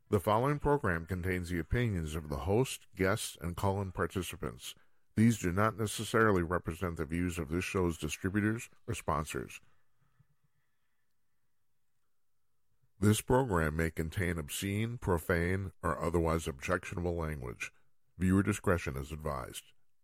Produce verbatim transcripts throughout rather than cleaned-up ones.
The following program contains the opinions of the host, guests, and call-in participants. These do not necessarily represent the views of this show's distributors or sponsors. This program may contain obscene, profane, or otherwise objectionable language. Viewer discretion is advised.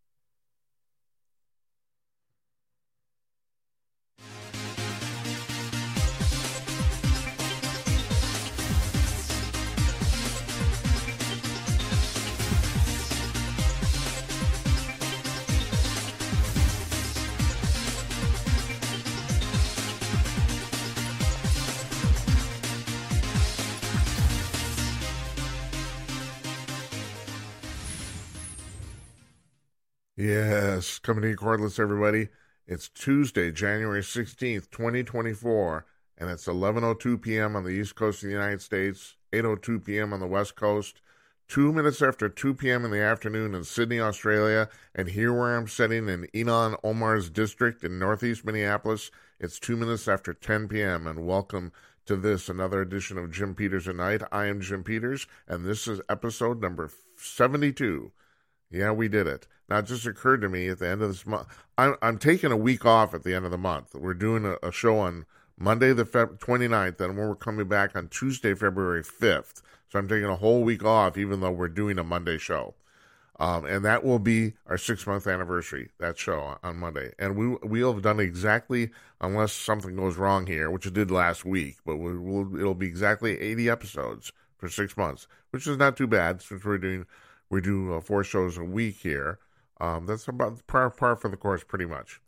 Yes, coming to you cordless, everybody. It's Tuesday, January sixteenth, twenty twenty-four, and it's eleven oh two p.m. on the East Coast of the United States, eight oh two p.m. on the West Coast, two minutes after two p.m. in the afternoon in Sydney, Australia, and here where I'm sitting in Inan Omar's district in northeast Minneapolis, it's two minutes after ten p.m., and welcome to this, another edition of Jim Peters at Night. I am Jim Peters, and this is episode number seventy-two. Yeah, we did it. Now, it just occurred to me at the end of this month, I'm, I'm taking a week off at the end of the month. We're doing a, a show on Monday the Feb- twenty-ninth, and we're coming back on Tuesday, February fifth. So I'm taking a whole week off, even though we're doing a Monday show. Um, and that will be our six-month anniversary, that show on Monday. And we, we'll have done exactly, unless something goes wrong here, which it did last week, but we, we'll, it'll be exactly eighty episodes for six months, which is not too bad since we're doing, we do uh, four shows a week here. Um, that's about par, par for the course, pretty much.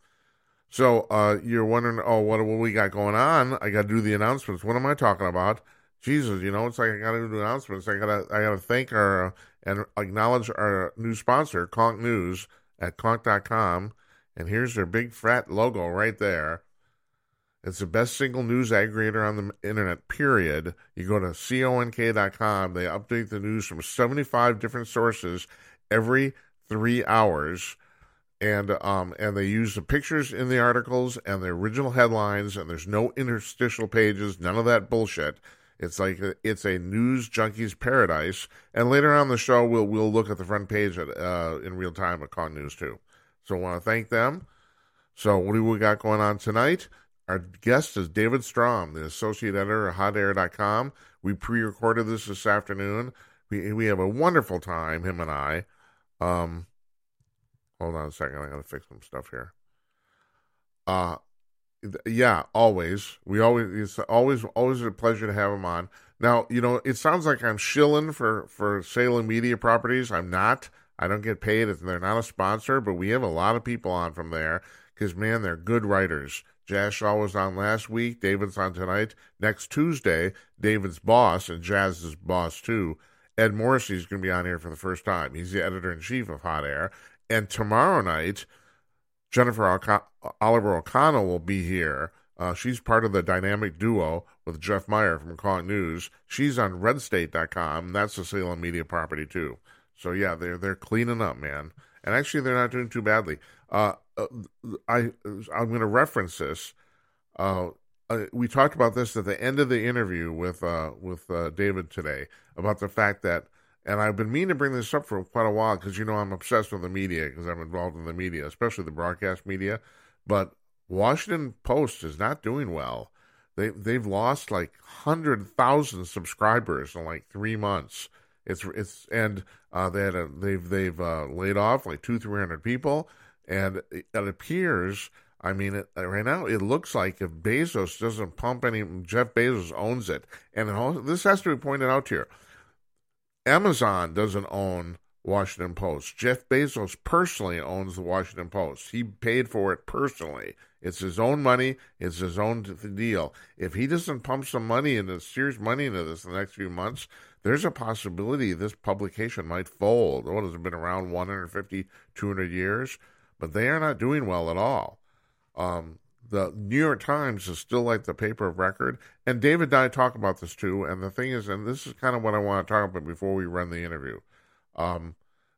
So uh, you're wondering, oh, what, what we got going on? I got to do the announcements. What am I talking about? Jesus, you know, it's like I got to do the announcements. I got to, I got to thank our uh, and acknowledge our new sponsor, Conk News at conk dot com. And here's their big fat logo right there. It's the best single news aggregator on the internet, period. You go to conk dot com. They update the news from seventy-five different sources every three hours, and um and they use the pictures in the articles and the original headlines, and there's no interstitial pages, none of that bullshit. It's like a, it's a news junkie's paradise. And later on in the show, we'll we'll look at the front page at, uh, in real time at Con News too. So I want to thank them. So what do we got going on tonight? Our guest is David Strom, the associate editor at hot air dot com. We pre-recorded this this afternoon. We we have a wonderful time, him and I. Um, hold on a second. I gotta fix some stuff here. Uh, yeah, always. We always, it's always, always a pleasure to have him on. Now, you know, it sounds like I'm shilling for, for Salem Media Properties. I'm not. I don't get paid. They're not a sponsor, but we have a lot of people on from there because, man, they're good writers. Jazz Shaw was on last week. David's on tonight. Next Tuesday, David's boss, and Jazz's boss too, Ed Morrissey, is going to be on here for the first time. He's the editor-in-chief of Hot Air. And tomorrow night, Jennifer Al- Oliver O'Connell will be here. Uh, she's part of the dynamic duo with Jeff Meyer from Conk News. She's on red state dot com. That's a Salem Media property, too. So, yeah, they're they're cleaning up, man. And actually, they're not doing too badly. Uh, I, I'm going to reference this. Uh, Uh, we talked about this at the end of the interview with uh, with uh, David today about the fact that, and I've been meaning to bring this up for quite a while because, you know, I'm obsessed with the media because I'm involved in the media, especially the broadcast media. But Washington Post is not doing well. They they've lost like one hundred thousand subscribers in like three months. It's it's and uh, they had a, they've they've uh, laid off like two three hundred people, and it, it appears. I mean, it, right now, it looks like if Bezos doesn't pump any, Jeff Bezos owns it. And it also, this has to be pointed out here. Amazon doesn't own Washington Post. Jeff Bezos personally owns the Washington Post. He paid for it personally. It's his own money. It's his own deal. If he doesn't pump some money into, serious money into this in the next few months, there's a possibility this publication might fold. What has it been around one hundred fifty, two hundred years? But they are not doing well at all. Um, the New York Times is still like the paper of record. And David and I talk about this too. And the thing is, and this is kind of what I want to talk about before we run the interview. Um,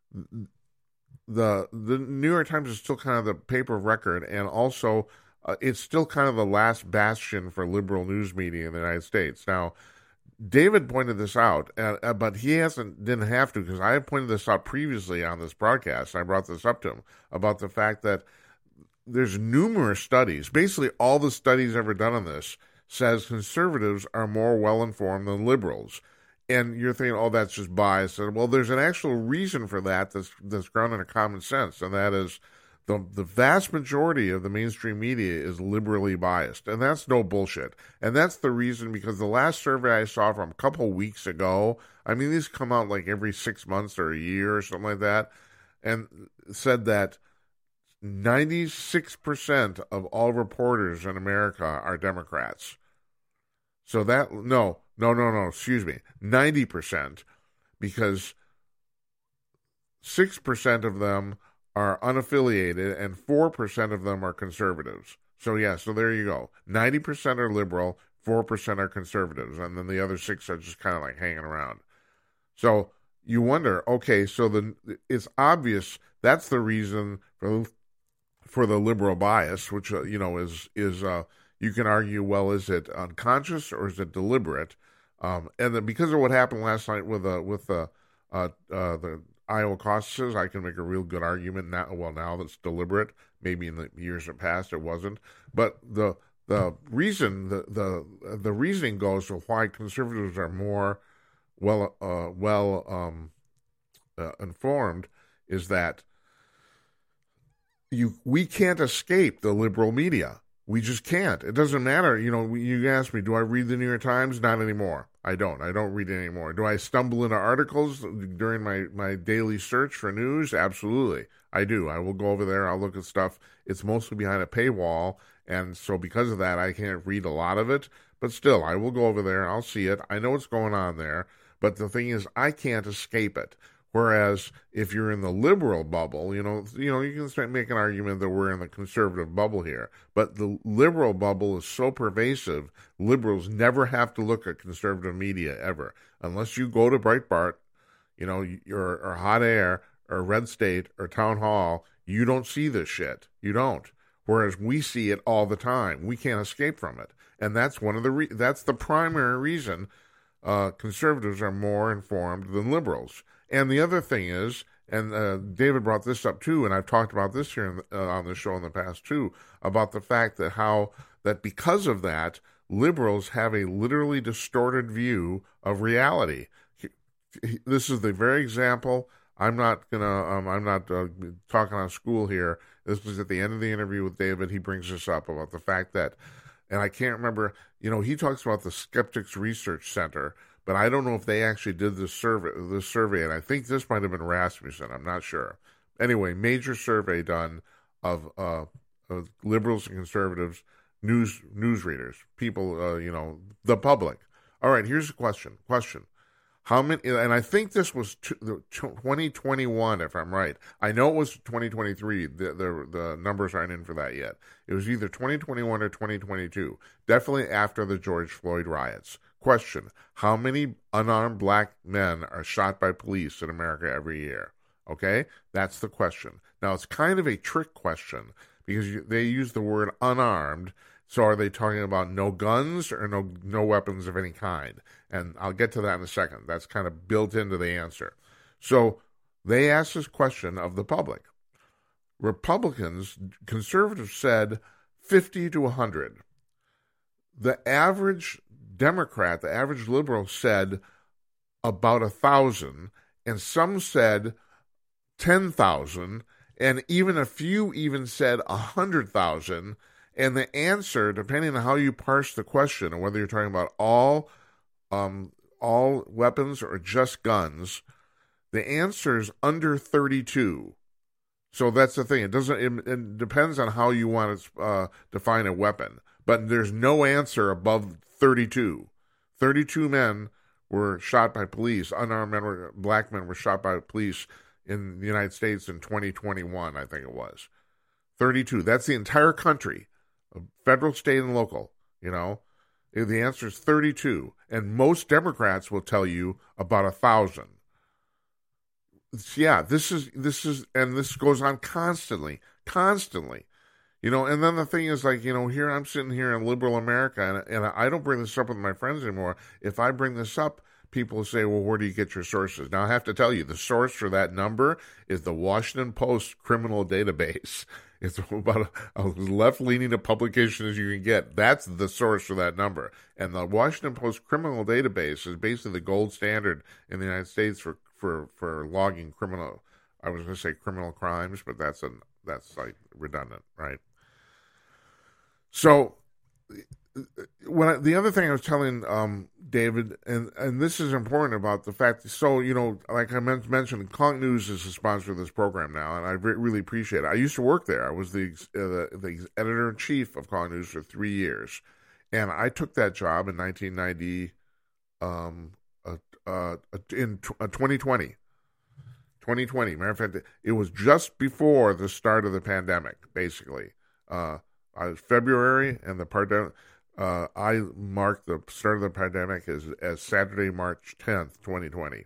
the the New York Times is still kind of the paper of record, and also uh, it's still kind of the last bastion for liberal news media in the United States. Now, David pointed this out, uh, but he hasn't didn't have to, because I had pointed this out previously on this broadcast. I brought this up to him about the fact that there's numerous studies. Basically, all the studies ever done on this says conservatives are more well-informed than liberals. And you're thinking, oh, that's just bias. Well, there's an actual reason for that that's, that's grounded in common sense, and that is the the vast majority of the mainstream media is liberally biased, and that's no bullshit. And that's the reason, because the last survey I saw from a couple weeks ago, I mean, these come out like every six months or a year or something like that, and said that ninety-six percent of all reporters in America are Democrats. So that, no, no, no, no, excuse me, ninety percent, because six percent of them are unaffiliated and four percent of them are conservatives. So yeah, so there you go. ninety percent are liberal, four percent are conservatives, and then the other six are just kind of like hanging around. So you wonder, okay, so the it's obvious that's the reason for for the liberal bias, which uh, you know is is uh, you can argue, well, is it unconscious or is it deliberate? Um, and then because of what happened last night with uh, with uh, uh, uh, the Iowa caucuses, I can make a real good argument now. Well, now that's deliberate. Maybe in the years that passed it wasn't. But the the reason the the the reasoning goes to why conservatives are more well uh, well um, uh, informed is that you we can't escape the liberal media. We just can't. It doesn't matter. You know, you ask me, do I read the New York Times? Not anymore. I don't. I don't read it anymore. Do I stumble into articles during my, my daily search for news? Absolutely. I do. I will go over there. I'll look at stuff. It's mostly behind a paywall, and so because of that, I can't read a lot of it. But still, I will go over there. I'll see it. I know what's going on there. But the thing is, I can't escape it. Whereas if you're in the liberal bubble, you know, you know, you can start, make an argument that we're in the conservative bubble here. But the liberal bubble is so pervasive, liberals never have to look at conservative media ever. Unless you go to Breitbart, you know, or, or Hot Air, or Red State, or Town Hall, you don't see this shit. You don't. Whereas we see it all the time. We can't escape from it. And that's one of the, re- that's the primary reason uh, conservatives are more informed than liberals. And the other thing is, and uh, David brought this up too, and I've talked about this here in, uh, on the show in the past too, about the fact that how, that because of that, liberals have a literally distorted view of reality. This is the very example. I'm not gonna, um, I'm not uh, talking on school here. This was at the end of the interview with David. He brings this up about the fact that, and I can't remember, you know, he talks about the Skeptics Research Center, but I don't know if they actually did this survey, this survey, and I think this might have been Rasmussen. I'm not sure. Anyway, major survey done of, uh, of liberals and conservatives, news news readers, people, uh, you know, the public. All right, here's a question. Question. How many, and I think this was twenty twenty-one, if I'm right. I know it was twenty twenty-three. The, the, the numbers aren't in for that yet. It was either twenty twenty-one or twenty twenty-two. Definitely after the George Floyd riots. Question, how many unarmed black men are shot by police in America every year? Okay, that's the question. Now, it's kind of a trick question because you, they use the word unarmed. So are they talking about no guns or no no weapons of any kind? And I'll get to that in a second. That's kind of built into the answer. So they asked this question of the public. Republicans, conservatives said fifty to one hundred. The average Democrat, the average liberal said about a thousand, and some said ten thousand, and even a few even said a hundred thousand. And the answer, depending on how you parse the question, and whether you're talking about all, um, all weapons or just guns, the answer is under thirty-two. So that's the thing. It doesn't. It, it depends on how you want to uh, define a weapon. But there's no answer above thirty-two. thirty-two men were shot by police. Unarmed men were, black men were shot by police in the United States in twenty twenty-one, I think it was. thirty-two. That's the entire country, federal, state, and local. You know, the answer is thirty-two. And most Democrats will tell you about a thousand. Yeah, this is, this is, and this goes on constantly, constantly. You know, and then the thing is, like, you know, here I'm sitting here in liberal America, and, and I don't bring this up with my friends anymore. If I bring this up, people say, well, where do you get your sources? Now, I have to tell you, the source for that number is the Washington Post criminal database. It's about a, a left-leaning a publication as you can get. That's the source for that number. And the Washington Post criminal database is basically the gold standard in the United States for, for, for logging criminal, I was going to say criminal crimes, but that's a, that's like redundant, right? So when I, the other thing I was telling um, David, and, and this is important about the fact, so, you know, like I mentioned, Conk News is the sponsor of this program now, and I re- really appreciate it. I used to work there. I was the, uh, the, the editor-in-chief of Conk News for three years, and I took that job in nineteen ninety, um, uh, uh, in uh, twenty twenty. twenty twenty. Matter of fact, it was just before the start of the pandemic, basically. Uh, I was February, and the pandemic... Uh, I marked the start of the pandemic as, as Saturday, March tenth, twenty twenty.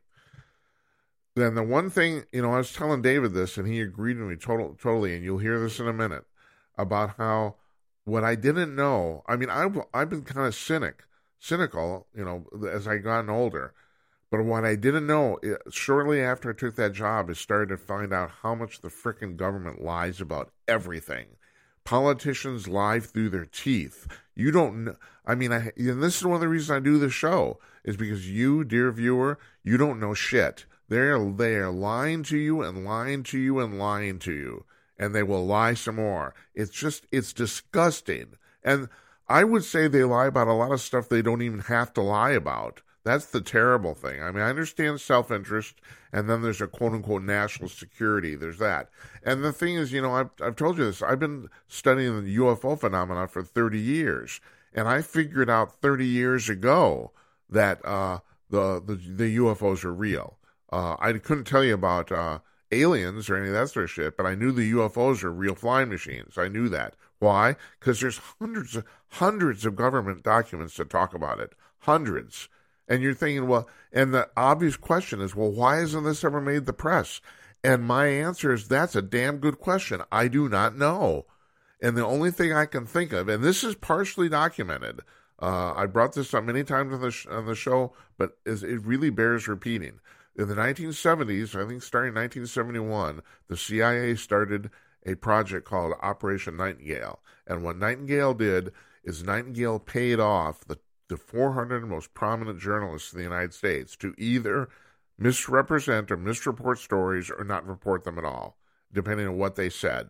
Then the one thing, you know, I was telling David this, and he agreed with me total, totally, and you'll hear this in a minute, about how what I didn't know, I mean, I've, I've been kind of cynic, cynical, you know, as I gotten older, but what I didn't know, it, shortly after I took that job, is started to find out how much the frickin' government lies about everything. Politicians lie through their teeth. You don't know. I mean, I, and this is one of the reasons I do the show, is because you, dear viewer, you don't know shit. They're, they're lying to you and lying to you and lying to you. And they will lie some more. It's just, it's disgusting. And I would say they lie about a lot of stuff they don't even have to lie about. That's the terrible thing. I mean, I understand self-interest, and then there's a quote-unquote national security. There's that. And the thing is, you know, I've, I've told you this. I've been studying the U F O phenomena for thirty years, and I figured out thirty years ago that uh, the, the the U F Os are real. Uh, I couldn't tell you about uh, aliens or any of that sort of shit, but I knew the U F Os are real flying machines. I knew that. Why? Because there's hundreds of, hundreds of government documents that talk about it. Hundreds. And you're thinking, well, and the obvious question is, well, why hasn't this ever made the press? And my answer is, that's a damn good question. I do not know. And the only thing I can think of, and this is partially documented, uh, I brought this up many times on the, sh- on the show, but is, it really bears repeating. In the nineteen seventies, I think starting in nineteen seventy-one, the C I A started a project called Operation Nightingale. And what Nightingale did is Nightingale paid off the the four hundred most prominent journalists in the United States to either misrepresent or misreport stories or not report them at all, depending on what they said.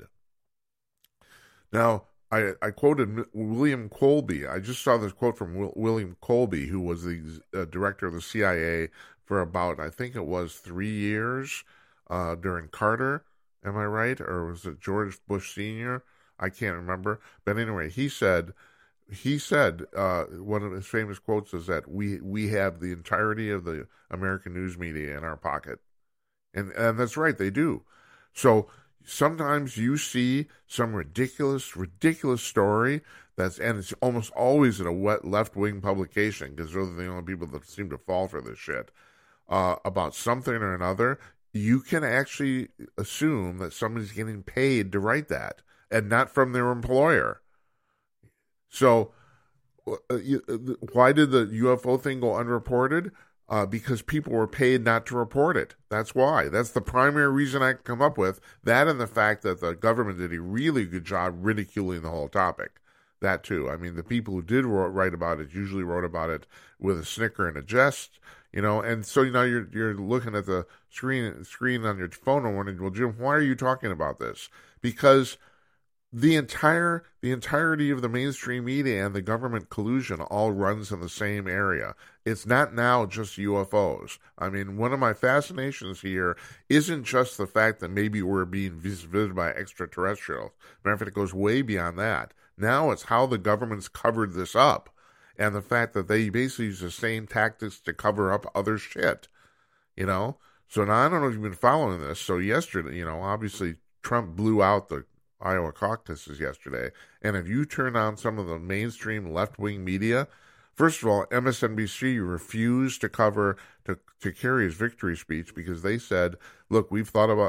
Now, I, I quoted William Colby. I just saw this quote from Will, William Colby, who was the uh, director of the C I A for about, I think it was three years uh, during Carter. Am I right? Or was it George Bush Senior? I can't remember. But anyway, he said... He said, uh, one of his famous quotes is that we we have the entirety of the American news media in our pocket. And and that's right, they do. So sometimes you see some ridiculous, ridiculous story that's, and it's almost always in a wet left-wing publication, because those are the only people that seem to fall for this shit, uh, about something or another. You can actually assume that somebody's getting paid to write that, and not from their employer. So, uh, why did the U F O thing go unreported? Uh, because people were paid not to report it. That's why. That's the primary reason I come up with. That and the fact that the government did a really good job ridiculing the whole topic. That too. I mean, the people who did write about it usually wrote about it with a snicker and a jest, you know. And so, you know, you're you're looking at the screen screen on your phone and wondering, well, Jim, why are you talking about this? Because The entire, the entirety of the mainstream media and the government collusion all runs in the same area. It's not now just U F Os. I mean, one of my fascinations here isn't just the fact that maybe we're being visited by extraterrestrials. Matter of fact, it goes way beyond that. Now it's how the government's covered this up, and the fact that they basically use the same tactics to cover up other shit. You know? So now I don't know if you've been following this. So yesterday, you know, obviously Trump blew out the Iowa caucuses yesterday, and if you turn on some of the mainstream left-wing media, first of all, M S N B C refused to cover, to, to carry his victory speech because they said, look, we've thought about,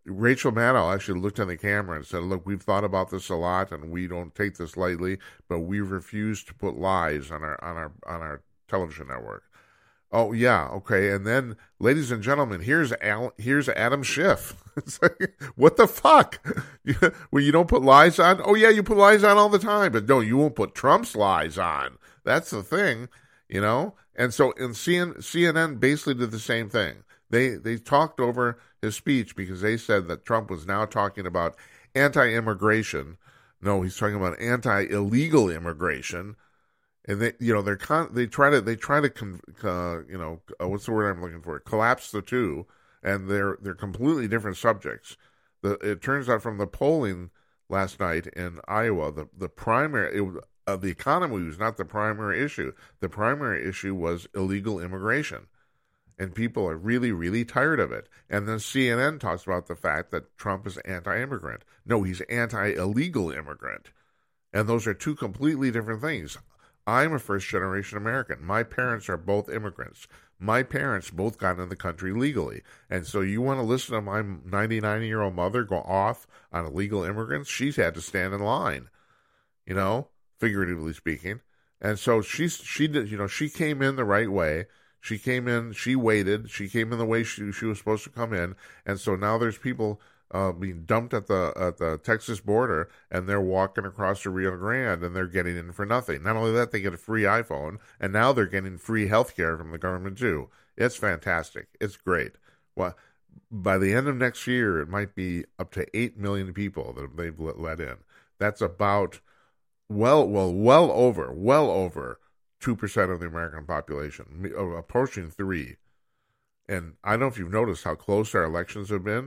Rachel Maddow actually looked on the camera and said, look, we've thought about this a lot and we don't take this lightly, but we refuse to put lies on our on our on our television network. Oh yeah, okay. And then, ladies and gentlemen, here's Al, here's Adam Schiff. It's like, what the fuck? Well, you don't put lies on? Oh yeah, you put lies on all the time, but no, you won't put Trump's lies on. That's the thing, you know. And so, in C N N basically did the same thing. They they talked over his speech because they said that Trump was now talking about anti-immigration. No, he's talking about anti-illegal immigration. And they, you know, they're con- they try to they try to con- uh, you know, uh, what's the word I'm looking for? Collapse the two, and they're they're completely different subjects. The it turns out from the polling last night in Iowa, the the primary it, uh, the economy was not the primary issue. The primary issue was illegal immigration, and people are really really tired of it. And then C N N talks about the fact that Trump is anti-immigrant. No, he's anti-illegal immigrant, and those are two completely different things. I'm a first-generation American. My parents are both immigrants. My parents both got in the country legally. And so you want to listen to my ninety-nine-year-old mother go off on illegal immigrants? She's had to stand in line, you know, figuratively speaking. And so she's, she did, you know, she came in the right way. She came in, she waited. She came in the way she, she was supposed to come in. And so now there's people Uh, being dumped at the at the Texas border, and they're walking across the Rio Grande, and they're getting in for nothing. Not only that, they get a free iPhone, and now they're getting free health care from the government too. It's fantastic. It's great. Well, by the end of next year, it might be up to eight million people that they've let, let in. That's about well, well, well over, well over two percent of the American population, approaching three. And I don't know if you've noticed how close our elections have been.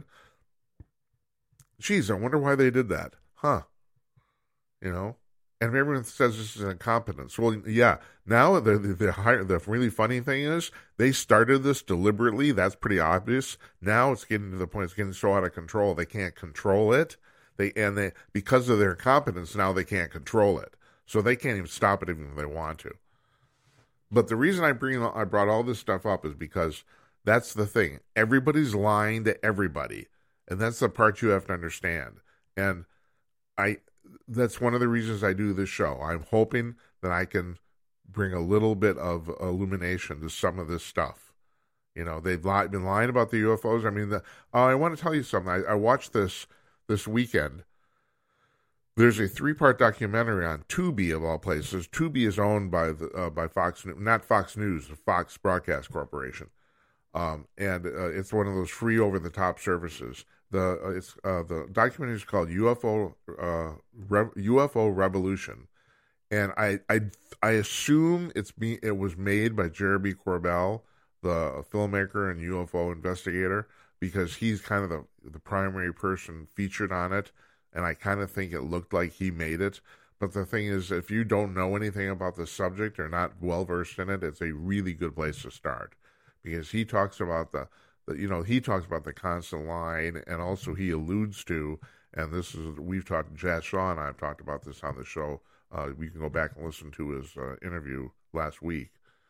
Geez, I wonder why they did that. Huh. You know? And everyone says this is incompetence. Well, yeah. Now, the, the, the, the really funny thing is, they started this deliberately. That's pretty obvious. Now it's getting to the point, it's getting so out of control, they can't control it. They And they because of their incompetence, now they can't control it. So they can't even stop it even if they want to. But the reason I bring I brought all this stuff up is because that's the thing. Everybody's lying to everybody. And that's the part you have to understand. And I that's one of the reasons I do this show. I'm hoping that I can bring a little bit of illumination to some of this stuff. You know, they've li- been lying about the U F Os. I mean, the, uh, I want to tell you something. I, I watched this this weekend. There's a three-part documentary on Tubi, of all places. Tubi is owned by the uh, by Fox, not Fox News, Fox Broadcast Corporation. Um, and uh, it's one of those free over-the-top services. The uh, it's uh, the documentary is called U F O uh, Re- U F O Revolution, and I I I assume it's be, it was made by Jeremy Corbell, the filmmaker and U F O investigator, because he's kind of the the primary person featured on it, and I kind of think it looked like he made it. But the thing is, if you don't know anything about the subject or not well versed in it, it's a really good place to start, because he talks about the You know, he talks about the constant line, and also he alludes to, and this is, we've talked, Jazz Shaw and I have talked about this on the show. Uh, we can go back and listen to his uh, interview last week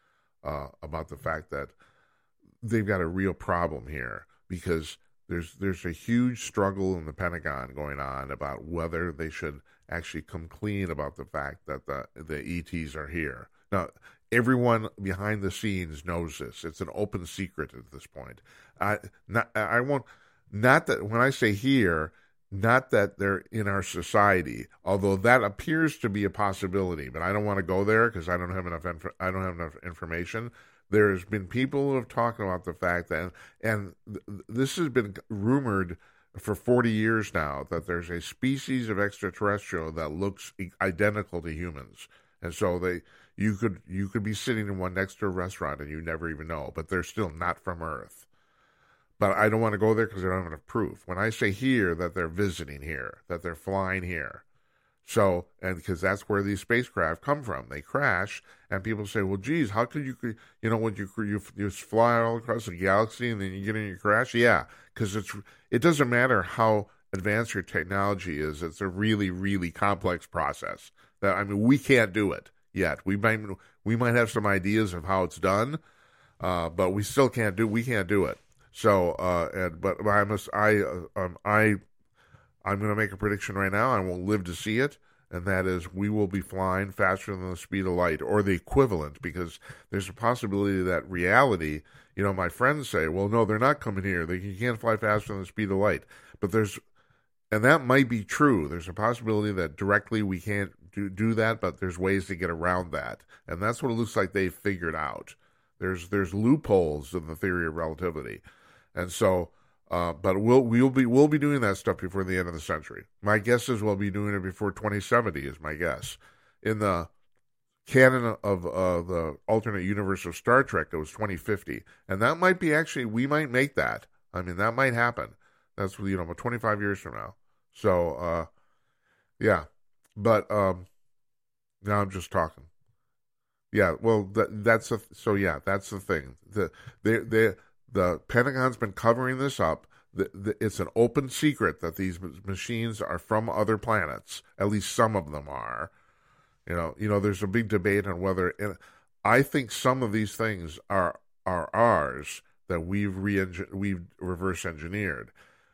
uh, about the fact that they've got a real problem here, because there's there's a huge struggle in the Pentagon going on about whether they should actually come clean about the fact that the, the E Ts are here. Now, everyone behind the scenes knows this. It's an open secret at this point. I not I won't not that when I say here, not that they're in our society, although that appears to be a possibility. But I don't want to go there because I don't have enough. Inf- I don't have enough information. There's been people who have talked about the fact that, and th- this has been rumored for forty years now, that there's a species of extraterrestrial that looks identical to humans, and so they. You could you could be sitting in one next to a restaurant and you never even know, but they're still not from Earth. But I don't want to go there because I don't have enough proof. When I say here, that they're visiting here, that they're flying here. So, and because that's where these spacecraft come from. They crash, and people say, well, geez, how could you, you know, when you, you, you fly all across the galaxy and then you get in your crash? Yeah, because it's it doesn't matter how advanced your technology is. It's a really, really complex process. That I mean, we can't do it yet. We might we might have some ideas of how it's done, uh, but we still can't do we can't do it. So, uh, and but I must, I, uh, um, I, I'm going to make a prediction right now. I won't live to see it, and that is we will be flying faster than the speed of light, or the equivalent, because there's a possibility that reality. You know, my friends say, "Well, no, they're not coming here. They you can't fly faster than the speed of light." But there's, and that might be true. There's a possibility that directly we can't do do that, but there's ways to get around that, and that's what it looks like they've figured out. There's there's loopholes in the theory of relativity, and so. Uh, but we'll we'll be we'll be doing that stuff before the end of the century. My guess is we'll be doing it before twenty seventy. Is my guess. In the canon of uh, the alternate universe of Star Trek, it was twenty fifty, and that might be actually we might make that. I mean, that might happen. That's you know, about twenty-five years from now. So, uh, yeah. But um, now I'm just talking. Yeah. Well, that that's a, so. Yeah, that's the thing. The they they. The Pentagon's been covering this up. The, the, it's an open secret that these machines are from other planets. At least some of them are. You know, you know. There's a big debate on whether. And I think some of these things are are ours that we've re we've reverse engineered.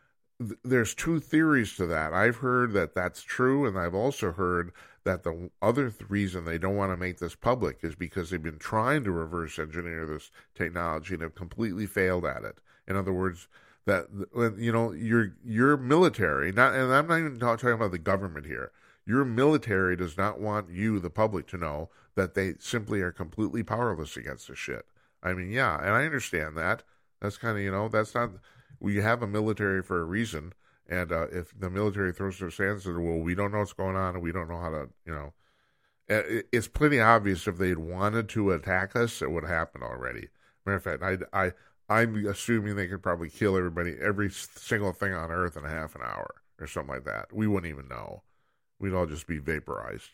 There's two theories to that. I've heard that that's true, and I've also heard that the other th- reason they don't want to make this public is because they've been trying to reverse engineer this technology and have completely failed at it. In other words, that you know your your military, not, and I'm not even talking about the government here. Your military does not want you, the public, to know that they simply are completely powerless against this shit. I mean, yeah, and I understand that. That's kind of you know that's not. We have a military for a reason, and uh, if the military throws their hands and says, well, we don't know what's going on, and we don't know how to, you know, it's plenty obvious if they'd wanted to attack us, it would happen already. Matter of fact, I, I, I'm assuming they could probably kill everybody, every single thing on Earth in a half an hour or something like that. We wouldn't even know. We'd all just be vaporized.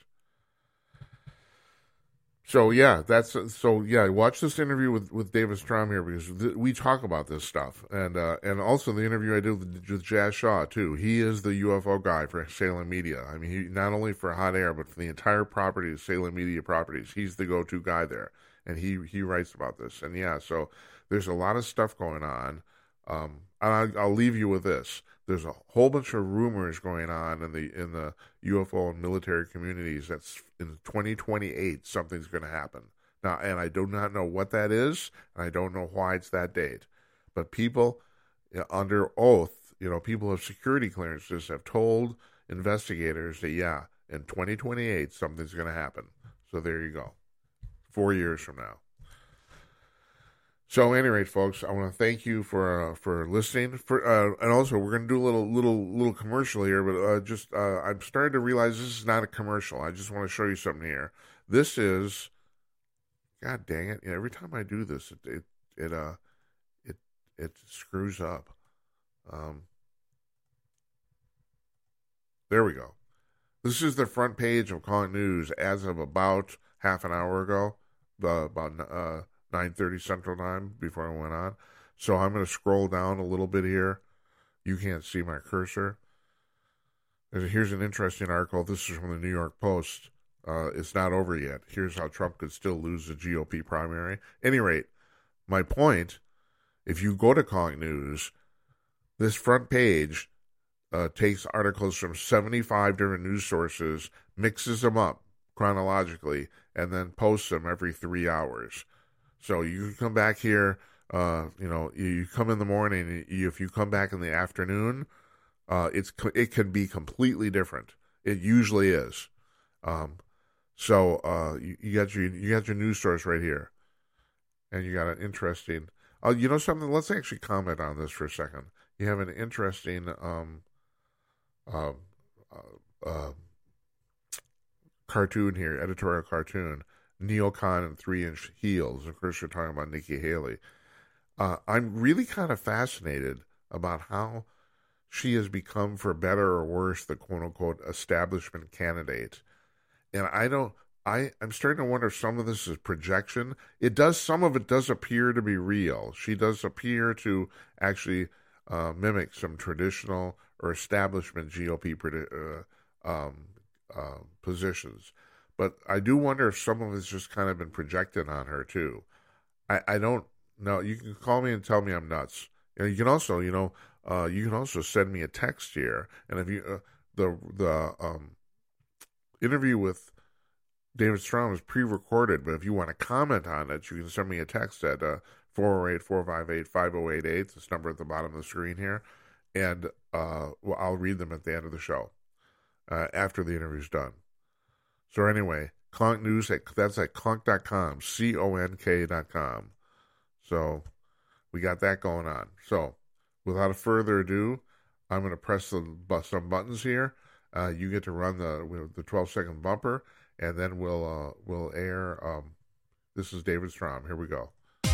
So yeah, that's so yeah. Watch this interview with, with David Strom here because th- we talk about this stuff, and uh, and also the interview I did with, with Jazz Shaw too. He is the U F O guy for Salem Media. I mean, he not only for Hot Air but for the entire property of Salem Media Properties. He's the go-to guy there, and he he writes about this. And yeah, so there's a lot of stuff going on. Um, and I, I'll leave you with this. There's a whole bunch of rumors going on in the in the U F O and military communities that's in twenty twenty-eight something's going to happen. Now, and I do not know what that is, and I don't know why it's that date. But people you know, under oath, you know, people of security clearances have told investigators that, yeah, in twenty twenty-eight something's going to happen. So there you go. Four years from now. So, at any rate, folks, I want to thank you for uh, for listening. For uh, and also, we're going to do a little little little commercial here, but uh, just uh, I'm starting to realize this is not a commercial. I just want to show you something here. This is, God dang it! Every time I do this, it it it uh it it screws up. Um, there we go. This is the front page of Calling News as of about half an hour ago, uh, about uh. nine thirty Central Time before I went on. So I'm going to scroll down a little bit here. You can't see my cursor. Here's an interesting article. This is from the New York Post. Uh, it's not over yet. Here's how Trump could still lose the G O P primary. At any rate, my point, if you go to Calling News, this front page uh, takes articles from seventy-five different news sources, mixes them up chronologically, and then posts them every three hours. So you can come back here, uh, you know, you come in the morning. You, if you come back in the afternoon, uh, it's it can be completely different. It usually is. Um, so uh, you, you got your you got your news source right here, and you got an interesting. Uh, you know something? Let's actually comment on this for a second. You have an interesting um, uh, uh, uh, cartoon here, editorial cartoon. Neocon and three-inch heels. Of course, you're talking about Nikki Haley. Uh, I'm really kind of fascinated about how she has become, for better or worse, the quote-unquote establishment candidate. And I don't, I, I'm starting to wonder if some of this is projection. It does, some of it does appear to be real. She does appear to actually uh, mimic some traditional or establishment G O P uh, um, uh, positions. But I do wonder if some of it's just kind of been projected on her, too. I, I don't know. You can call me and tell me I'm nuts. And you can also, you know, uh, you can also send me a text here, and if you uh, the the um, interview with David Strom is pre-recorded, but if you want to comment on it, you can send me a text at uh, four oh eight, four five eight, five oh eight eight, this number at the bottom of the screen here, and uh, well, I'll read them at the end of the show uh, after the interview's done. So anyway, Clunk News, that's at clunk dot com, C O N K dot com. So we got that going on. So without further ado, I'm going to press the, some buttons here. Uh, you get to run the the twelve second bumper, and then we'll uh, we'll air. Um, this is David Strom. Here we go.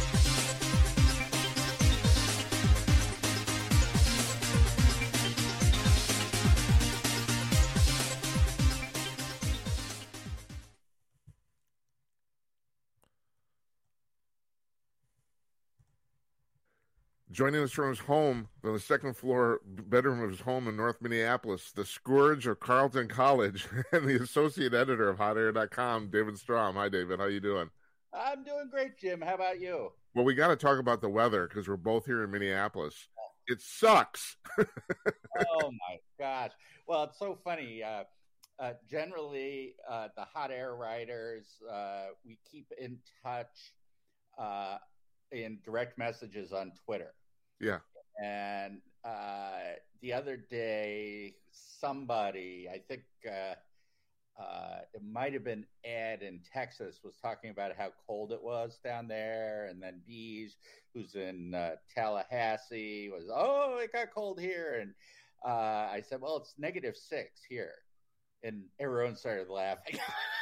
Joining us from his home, on the second floor bedroom of his home in North Minneapolis, the scourge of Carleton College and the associate editor of hot air dot com, David Strom. Hi, David. How you doing? I'm doing great, Jim. How about you? Well, we got to talk about the weather because we're both here in Minneapolis. It sucks. Oh, my gosh. Well, it's so funny. Uh, uh, generally, uh, the hot air writers, uh, we keep in touch uh, in direct messages on Twitter. Yeah. And uh, the other day, somebody, I think uh, uh, it might have been Ed in Texas, was talking about how cold it was down there. And then Beej, who's in uh, Tallahassee, was, oh, it got cold here. And uh, I said, well, it's negative six here. And everyone started laughing.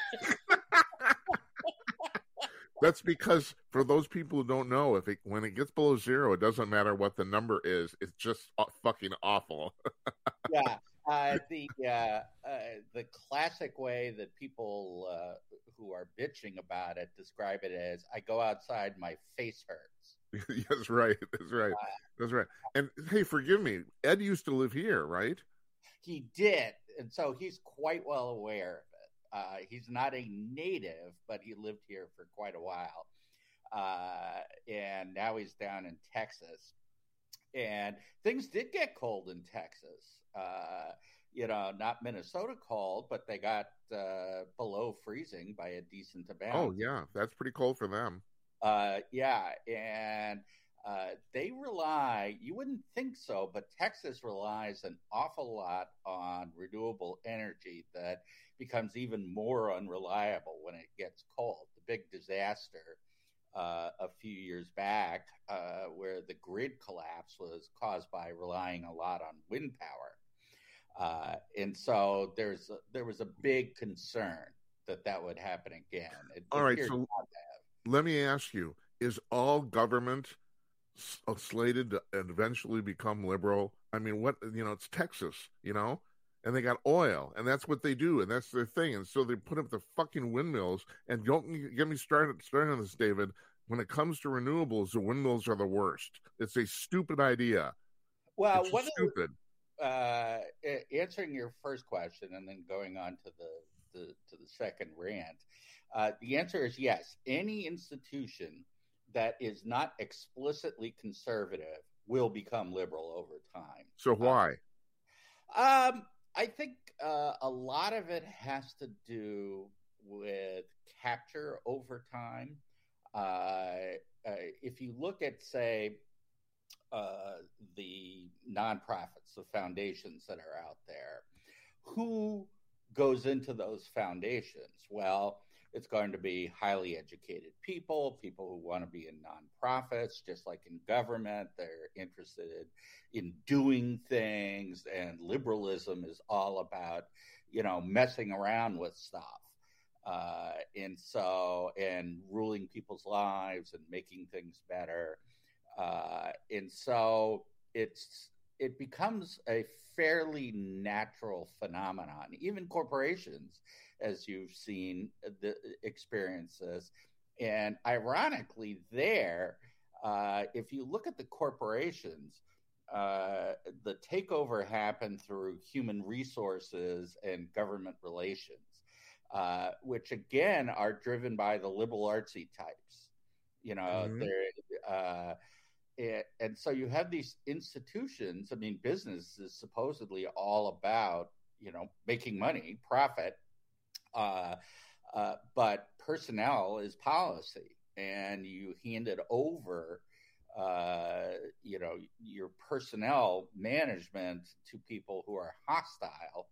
That's because for those people who don't know, if it, when it gets below zero, it doesn't matter what the number is. It's just fucking awful. Yeah. Uh, the uh, uh, the classic way that people uh, who are bitching about it describe it as, I go outside, my face hurts. That's right. That's right. Uh, That's right. And hey, forgive me. Ed used to live here, right? He did. And so he's quite well aware of it. Uh, he's not a native, but he lived here for quite a while. Uh, and now he's down in Texas. And things did get cold in Texas. Uh, you know, not Minnesota cold, but they got uh, below freezing by a decent amount. Oh, yeah. That's pretty cold for them. Uh, yeah. And uh, they rely, you wouldn't think so, but Texas relies an awful lot on renewable energy that becomes even more unreliable when it gets cold. The big disaster uh, a few years back uh, where the grid collapse was caused by relying a lot on wind power. Uh, and so there's a, there was a big concern that that would happen again. It all right, so let me ask you, is all government slated to eventually become liberal? I mean, what, you know, it's Texas, you know, and they got oil, and that's what they do, and that's their thing. And so they put up the fucking windmills. And don't get me started started on this, David. When it comes to renewables, the windmills are the worst. It's a stupid idea. Well, it's what stupid. Uh, answering your first question and then going on to the, the to the second rant, uh, the answer is yes. Any institution that is not explicitly conservative will become liberal over time. So why? Um, um, I think uh, a lot of it has to do with capture over time. Uh, uh, if you look at, say, uh, the nonprofits, the foundations that are out there, who goes into those foundations? Well, it's going to be highly educated people, people who want to be in nonprofits, just like in government. They're interested in doing things, and liberalism is all about, you know, messing around with stuff. Uh, and so, and ruling people's lives and making things better. Uh, and so it's, it becomes a fairly natural phenomenon. Even corporations, as you've seen, the experiences. And ironically there, uh, if you look at the corporations, uh, the takeover happened through human resources and government relations. Uh, which again are driven by the liberal artsy types. You know, mm-hmm. they're uh, it, and so you have these institutions. I mean, business is supposedly all about, you know, making money, profit, uh, uh, but personnel is policy, and you hand it over, uh, you know, your personnel management to people who are hostile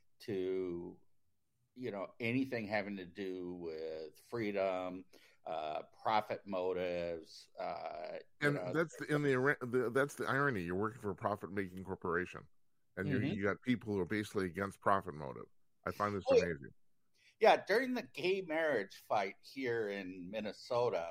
to, you know, anything having to do with freedom, uh, profit motives. Uh, you And know, that's the, in the, the that's the irony. You're working for a profit-making corporation, and you mm-hmm. you got people who are basically against profit motive. I find this oh, amazing. Yeah. yeah, during the gay marriage fight here in Minnesota,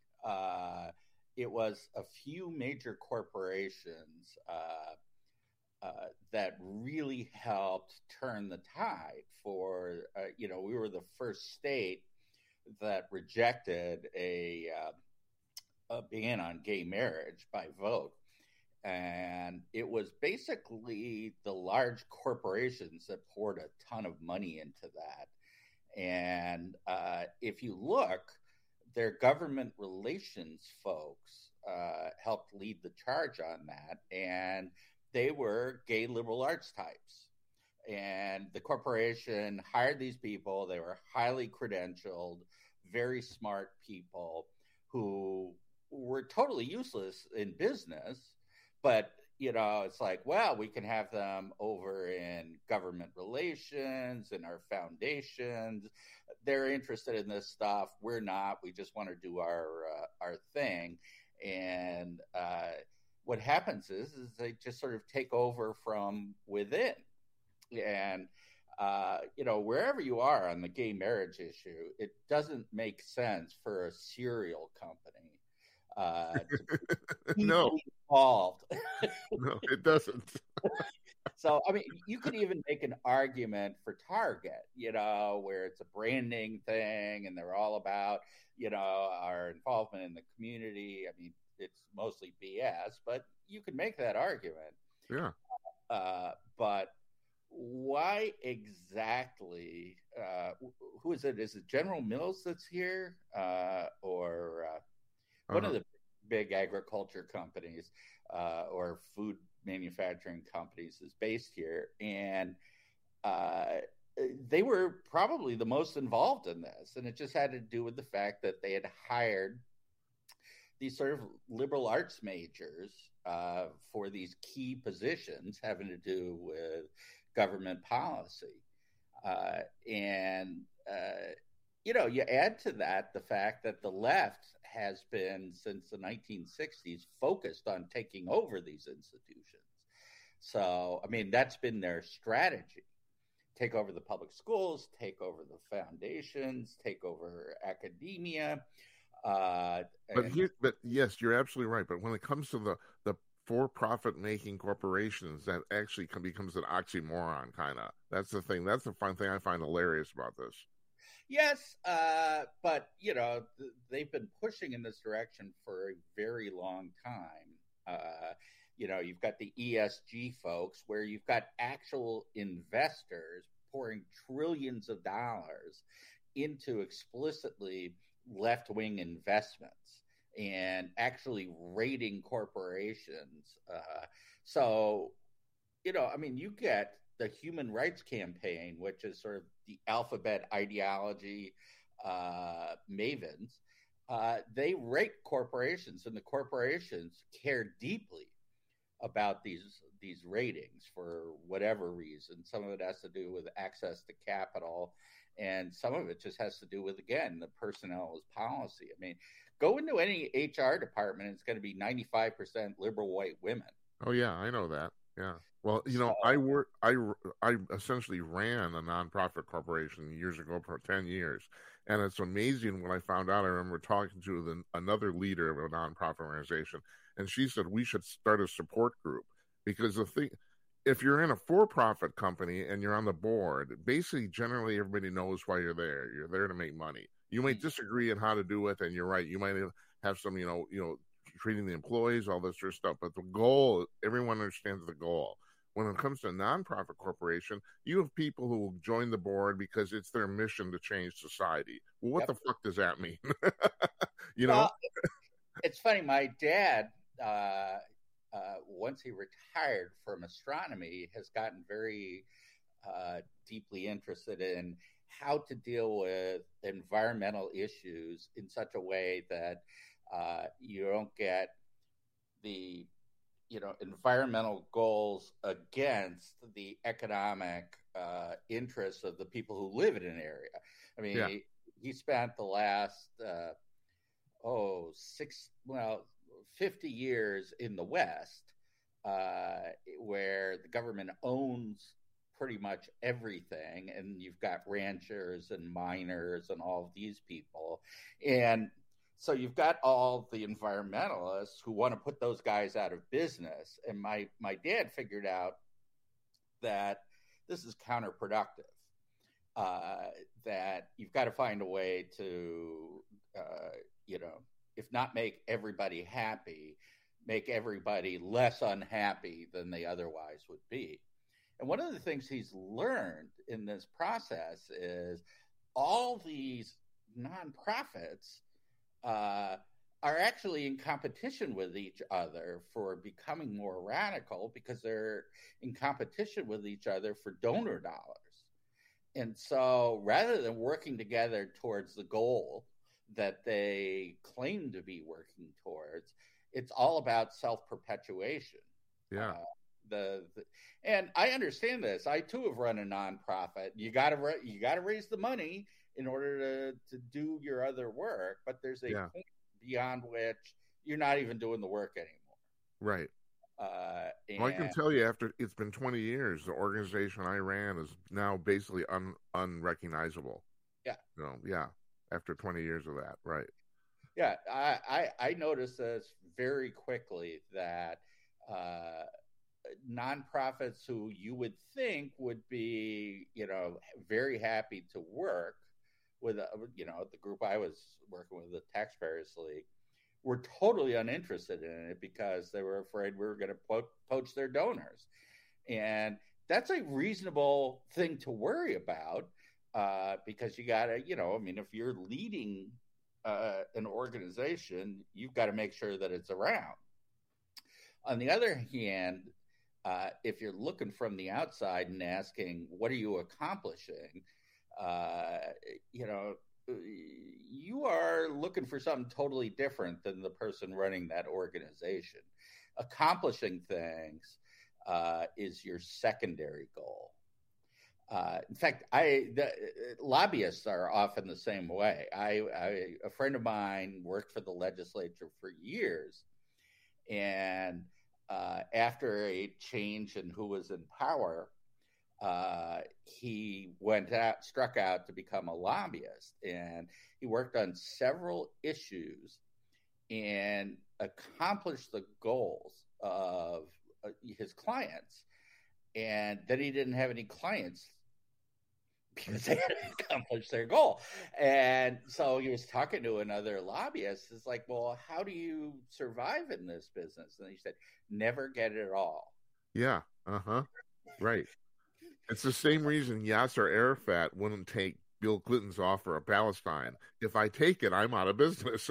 uh, it was a few major corporations uh, uh, that really helped turn the tide. For uh, you know, we were the first state that rejected a, uh, a ban on gay marriage by vote. And it was basically the large corporations that poured a ton of money into that. And uh, if you look, their government relations folks uh, helped lead the charge on that. And they were gay liberal arts types. And the corporation hired these people. They were highly credentialed, very smart people who were totally useless in business. But, you know, it's like, well, we can have them over in government relations and our foundations. They're interested in this stuff. We're not. We just want to do our uh, our thing. And uh, what happens is, is they just sort of take over from within. And, uh, you know, wherever you are on the gay marriage issue, it doesn't make sense for a cereal company uh, to be no. involved. No, it doesn't. So, I mean, you could even make an argument for Target, you know, where it's a branding thing and they're all about, you know, our involvement in the community. I mean, it's mostly B S, but you could make that argument. Yeah. Uh, but why exactly? Uh, who is it? Is it General Mills that's here, uh, or uh, one uh-huh. of the big agriculture companies uh, or food manufacturing companies is based here, and uh, they were probably the most involved in this, and it just had to do with the fact that they had hired these sort of liberal arts majors uh, for these key positions having to do with government policy. Uh, and, uh, you know, you add to that the fact that the left has been, since the nineteen sixties, focused on taking over these institutions. So, I mean, that's been their strategy. Take over the public schools, take over the foundations, take over academia. Uh, but and- here, but yes, you're absolutely right. But when it comes to the, the for-profit making corporations, that actually can, becomes an oxymoron, kind of. That's the thing. That's the fun thing I find hilarious about this. Yes, uh, but, you know, th- they've been pushing in this direction for a very long time. Uh, you know, you've got the E S G folks where you've got actual investors pouring trillions of dollars into explicitly left-wing investments and actually raiding corporations. Uh, so, you know, I mean, you get the Human Rights Campaign, which is sort of the alphabet ideology uh, mavens. Uh, they rate corporations, and the corporations care deeply about these these ratings for whatever reason. Some of it has to do with access to capital, and some of it just has to do with, again, the personnel as policy. I mean, go into any H R department, it's going to be ninety-five percent liberal white women. Oh, yeah, I know that. Yeah. Well, you know, so, I work. I, I essentially ran a nonprofit corporation years ago for ten years, and it's amazing when I found out. I remember talking to the, another leader of a nonprofit organization, and she said we should start a support group, because the thing, if you're in a for-profit company and you're on the board, basically, generally everybody knows why you're there. You're there to make money. You might disagree on how to do it, and you're right. You might have some, you know, you know, treating the employees, all this sort of stuff, but the goal, everyone understands the goal. When it comes to a nonprofit corporation, you have people who will join the board because it's their mission to change society. Well, what yep. the fuck does that mean? you well, know? It's funny. My dad uh, uh, once he retired from astronomy, has gotten very uh, deeply interested in how to deal with environmental issues in such a way that uh, you don't get the you know environmental goals against the economic uh, interests of the people who live in an area. I mean, Yeah. he, he spent the last uh, oh six well fifty years in the West, uh, where the government owns pretty much everything, and you've got ranchers and miners and all of these people, and so you've got all the environmentalists who want to put those guys out of business. And my my dad figured out that this is counterproductive. Uh, that you've got to find a way to, uh, you know, if not make everybody happy, make everybody less unhappy than they otherwise would be. And one of the things he's learned in this process is all these nonprofits uh, are actually in competition with each other for becoming more radical, because they're in competition with each other for donor dollars. And so rather than working together towards the goal that they claim to be working towards, it's all about self-perpetuation. Yeah. Uh, the, the and I understand this. I too have run a nonprofit. You got to you got to raise the money in order to to do your other work, but there's a Yeah. point beyond which you're not even doing the work anymore. Right. Uh, and, Well, I can tell you, after it's been twenty years, the organization I ran is now basically un, unrecognizable. Yeah. You know, yeah. After twenty years of that, right? Yeah, I I, I noticed this very quickly, that uh, nonprofits who you would think would be, you know, very happy to work with, uh, you know, the group I was working with, the Taxpayers League, were totally uninterested in it because they were afraid we were going to po- poach their donors. And that's a reasonable thing to worry about, uh, because you got to, you know, I mean, if you're leading uh, an organization, you've got to make sure that it's around. On the other hand, uh, if you're looking from the outside and asking, what are you accomplishing? Uh, you know, you are looking for something totally different than the person running that organization. Accomplishing things uh, is your secondary goal. Uh, in fact, I the, lobbyists are often the same way. I, I a friend of mine worked for the legislature for years, and uh, after a change in who was in power, uh, he went out, struck out to become a lobbyist, and he worked on several issues and accomplished the goals of uh, his clients. And then he didn't have any clients because they had accomplished their goal. And so he was talking to another lobbyist. It's like, well, how do you survive in this business? And he said, never get it all. Yeah. Uh-huh. Right. It's the same reason Yasser Arafat wouldn't take Bill Clinton's offer of Palestine. If I take it, I'm out of business.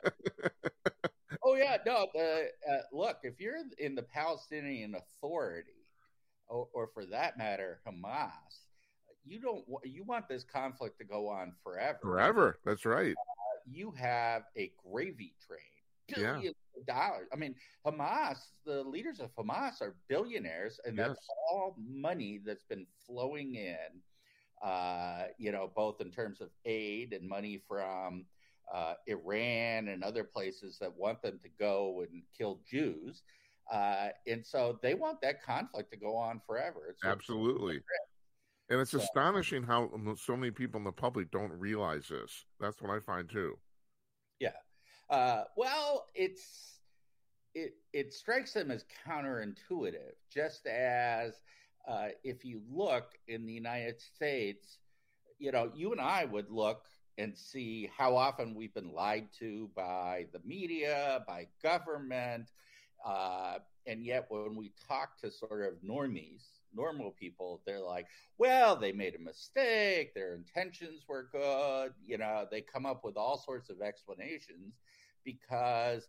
Oh, yeah. No, uh, uh, look, if you're in the Palestinian Authority, or, or for that matter, Hamas, you don't you want this conflict to go on forever. Forever. That's right. Uh, you have a gravy train, billions Yeah. of dollars. I mean, Hamas, the leaders of Hamas are billionaires, and Yes. that's all money that's been flowing in, uh, you know, both in terms of aid and money from uh, Iran and other places that want them to go and kill Jews. Uh, and so they want that conflict to go on forever. It's Absolutely. And it's so, astonishing how so many people in the public don't realize this. That's what I find too. Yeah. Uh, well, it's it it strikes them as counterintuitive, just as uh, if you look in the United States, you know, you and I would look and see how often we've been lied to by the media, by government. Uh, and yet when we talk to sort of normies, normal people, they're like, well, they made a mistake. Their intentions were good. You know, they come up with all sorts of explanations because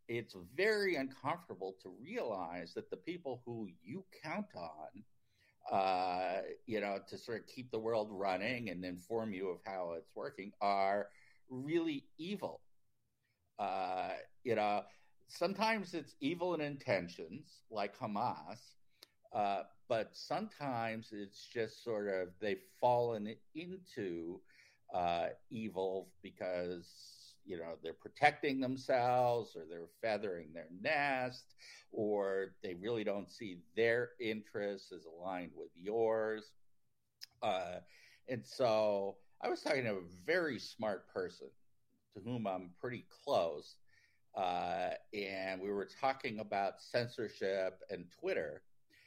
it's very uncomfortable to realize that the people who you count on, uh, you know, to sort of keep the world running and inform you of how it's working are really evil. Uh, you know, sometimes it's evil in intentions, like Hamas, uh, but sometimes it's just sort of they've fallen into uh, evil because, you know, they're protecting themselves or they're feathering their nest, or they really don't see their interests as aligned with yours. Uh, and so I was talking to a very smart person to whom I'm pretty close, uh, and we were talking about censorship and Twitter,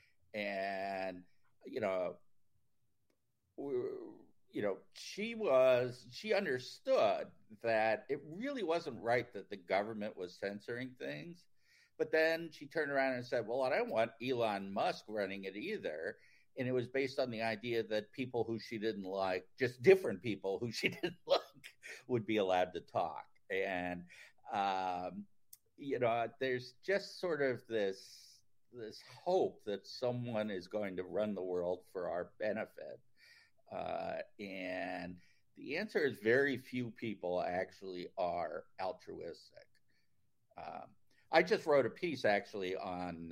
and you know, we were, you know, she was she understood that it really wasn't right that the government was censoring things, but then she turned around and said, "Well, I don't want Elon Musk running it either." And it was based on the idea that people who she didn't like, just different people who she didn't like, would be allowed to talk. And, um, you know, there's just sort of this, this hope that someone is going to run the world for our benefit. Uh, and the answer is very few people actually are altruistic. Um, I just wrote a piece actually on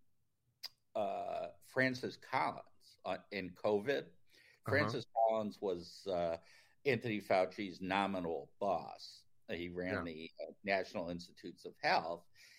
uh, uh, Francis Collins. Uh, in COVID, uh-huh. Francis Collins was uh, Anthony Fauci's nominal boss. He ran yeah. the uh, National Institutes of Health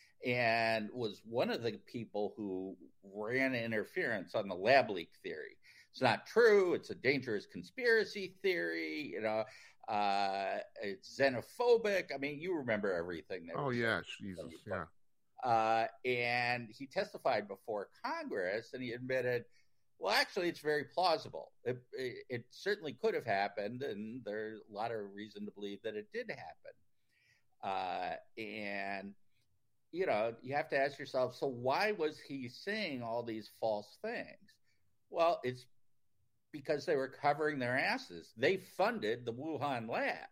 and was one of the people who ran interference on the lab leak theory. It's not true. It's a dangerous conspiracy theory. You know, uh, it's xenophobic. I mean, you remember everything. That oh, yeah, Jesus, yeah. Uh, and he testified before Congress, and he admitted, well, actually, it's very plausible. It, it, it certainly could have happened, and there's a lot of reason to believe that it did happen. Uh, and, you know, you have to ask yourself, so why was he saying all these false things? Well, it's because they were covering their asses. They funded the Wuhan lab.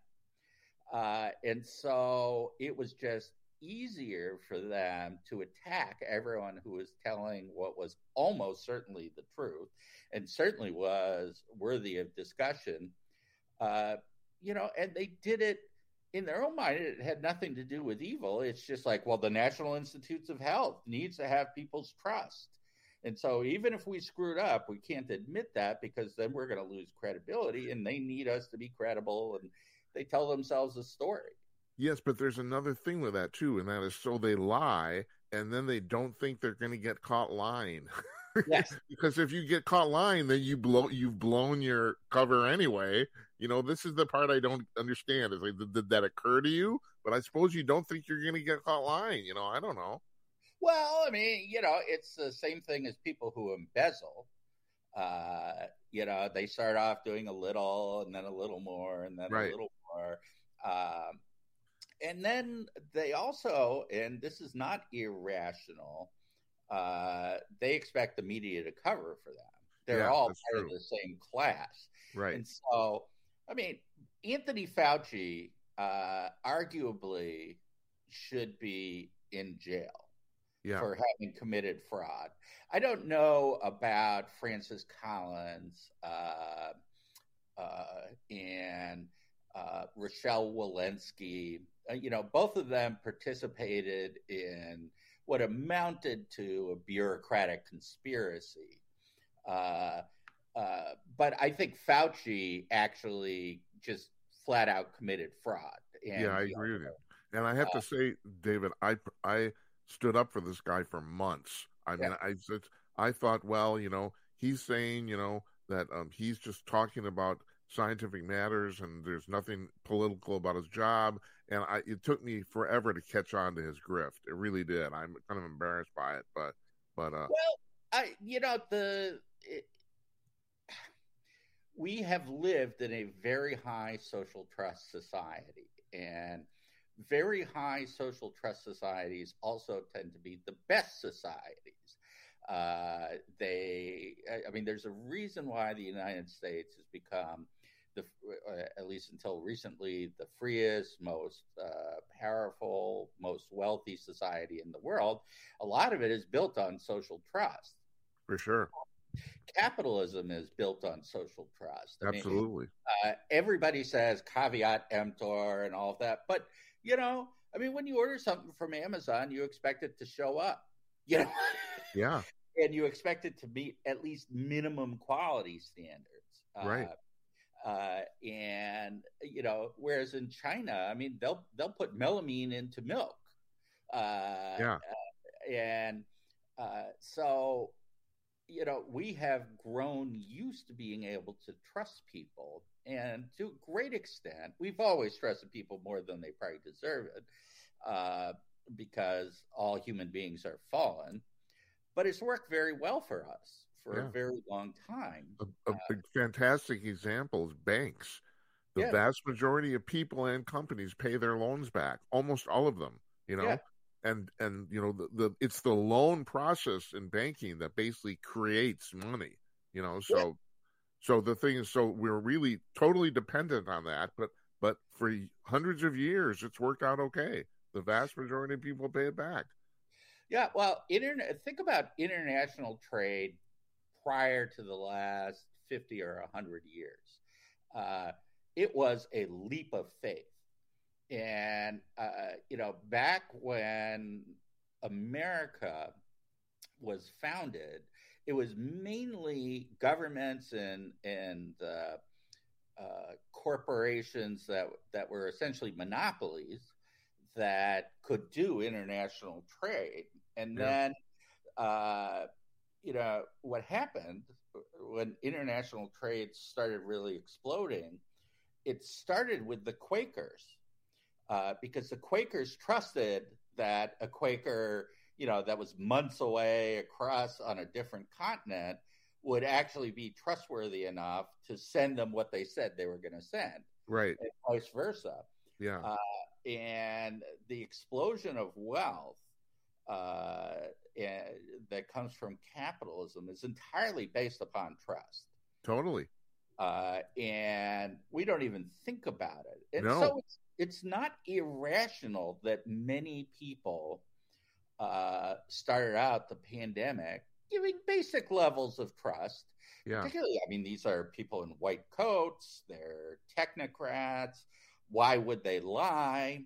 Uh, and so it was just easier for them to attack everyone who was telling what was almost certainly the truth and certainly was worthy of discussion. Uh, you know, and they did it in their own mind. It had nothing to do with evil. It's just like, well, the National Institutes of Health needs to have people's trust. And so even if we screwed up, we can't admit that because then we're going to lose credibility, and they need us to be credible, and they tell themselves a story. Yes, but there's another thing with that, too, and that is so they lie, and then they don't think they're going to get caught lying. Yes. Because if you get caught lying, then you blow, you've blown your cover anyway. You know, this is the part I don't understand. Is like, did, did that occur to you? But I suppose you don't think you're going to get caught lying. You know, I don't know. Well, I mean, you know, it's the same thing as people who embezzle. Uh, you know, they start off doing a little and then a little more and then right. a little more. Um, and then they also, and this is not irrational, uh, they expect the media to cover for them. They're yeah, all part true. of the same class. Right. And so, I mean, Anthony Fauci uh, arguably should be in jail. Yeah. For having committed fraud. I don't know about Francis Collins uh, uh, and uh, Rochelle Walensky. Uh, you know, both of them participated in what amounted to a bureaucratic conspiracy. Uh, uh, but I think Fauci actually just flat out committed fraud. And, yeah, I agree know, with you. And I have uh, to say, David, I I. stood up for this guy for months. I mean, yeah. I I thought, well, you know, he's saying, you know, that um, he's just talking about scientific matters and there's nothing political about his job. And I, it took me forever to catch on to his grift. It really did. I'm kind of embarrassed by it, but, but, uh, well, I, you know, the, it, we have lived in a very high social trust society, and very high social trust societies also tend to be the best societies. Uh, they, I mean, there's a reason why the United States has become the uh, at least until recently, the freest, most uh, powerful, most wealthy society in the world. A lot of it is built on social trust. For sure. Capitalism is built on social trust. I Absolutely. mean, uh, everybody says caveat emptor and all of that, but you know, I mean, when you order something from Amazon, you expect it to show up, you know, yeah, and you expect it to meet at least minimum quality standards, right? Uh, uh, and you know, whereas in China, I mean, they'll they'll put melamine into milk, uh, yeah, uh, and uh, so. You know, we have grown used to being able to trust people. And to a great extent, we've always trusted people more than they probably deserve it, uh, because all human beings are fallen. But it's worked very well for us for yeah. a very long time. A, a uh, fantastic example is banks. The yeah. vast majority of people and companies pay their loans back, almost all of them, you know. Yeah. And, and you know, the, the it's the loan process in banking that basically creates money, you know. So yeah. so the thing is, so we're really totally dependent on that. But but for hundreds of years, it's worked out okay. The vast majority of people pay it back. Yeah, well, internet. Think about international trade prior to the last fifty or a hundred years. Uh, it was a leap of faith. And, uh, you know, back when America was founded, it was mainly governments and, and uh, uh, corporations that, that were essentially monopolies that could do international trade. And yeah. then, uh, you know, what happened when international trade started really exploding, it started with the Quakers. Uh, because the Quakers trusted that a Quaker, you know, that was months away across on a different continent would actually be trustworthy enough to send them what they said they were going to send. Right. And vice versa. Yeah. Uh, and the explosion of wealth uh, and, that comes from capitalism is entirely based upon trust. Totally. Uh, and we don't even think about it. And no. so it's, it's not irrational that many people uh, started out the pandemic giving basic levels of trust. Yeah. Particularly, I mean, these are people in white coats, they're technocrats. Why would they lie?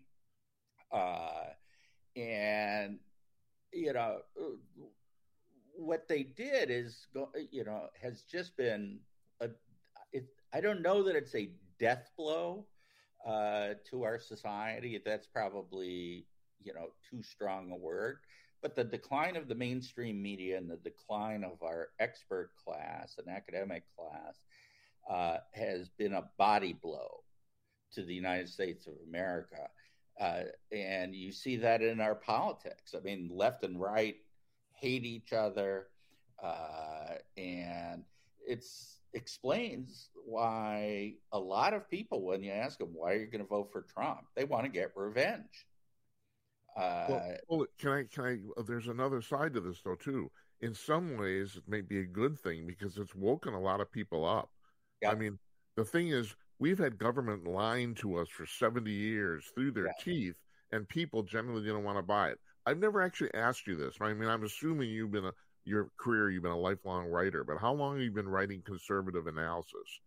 Uh, and, you know, what they did is, go, you know, has just been, a, it, I don't know that it's a death blow uh, to our society. That's probably, you know, too strong a word. But the decline of the mainstream media and the decline of our expert class and academic class uh, has been a body blow to the United States of America. Uh, and you see that in our politics. I mean, left and right hate each other. Uh, and it's explains why a lot of people, when you ask them, why are you going to vote for Trump? They want to get revenge. Uh, well, well, can I, can I, there's another side to this though, too. In some ways, it may be a good thing because it's woken a lot of people up. Yeah. I mean, the thing is, we've had government lying to us for seventy years through their yeah. teeth, and people generally didn't want to buy it. I've never actually asked you this. I mean, I'm assuming you've been a, your career, you've been a lifelong writer, but how long have you been writing conservative analysis?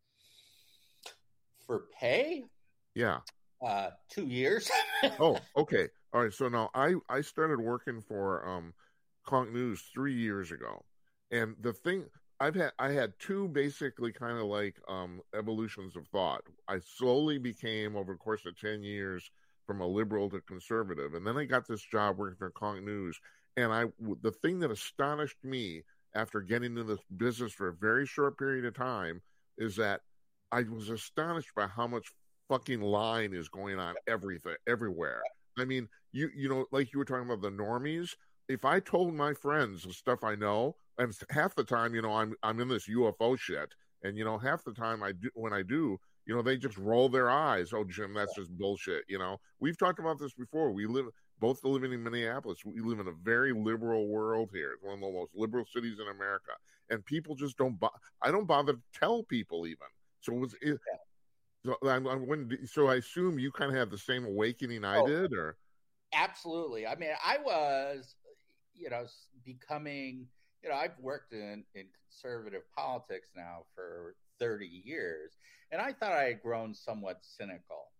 For pay? Yeah. Uh, two years. Oh, okay. All right. So now I, I started working for um, Conk News three years ago. And the thing, I've had, I had two basically kind of like um, evolutions of thought. I slowly became, over the course of ten years, from a liberal to conservative. And then I got this job working for Conk News. And I, the thing that astonished me after getting into this business for a very short period of time is that I was astonished by how much fucking lying is going on everything, everywhere. I mean, you you know, like you were talking about the normies. If I told my friends the stuff I know, and half the time, you know, I'm I'm in this U F O shit, and you know, half the time I do when I do, you know, they just roll their eyes. Oh, Jim, that's just bullshit. You know, we've talked about this before. We live both living in Minneapolis. We live in a very liberal world here. It's one of the most liberal cities in America, and people just don't. Bo- I don't bother to tell people even. So was it? So, I'm, I'm when, so I assume you kind of had the same awakening I Oh, did, or absolutely. I mean, I was, you know, becoming, you know, I've worked in, in conservative politics now for thirty years, and I thought I had grown somewhat cynical.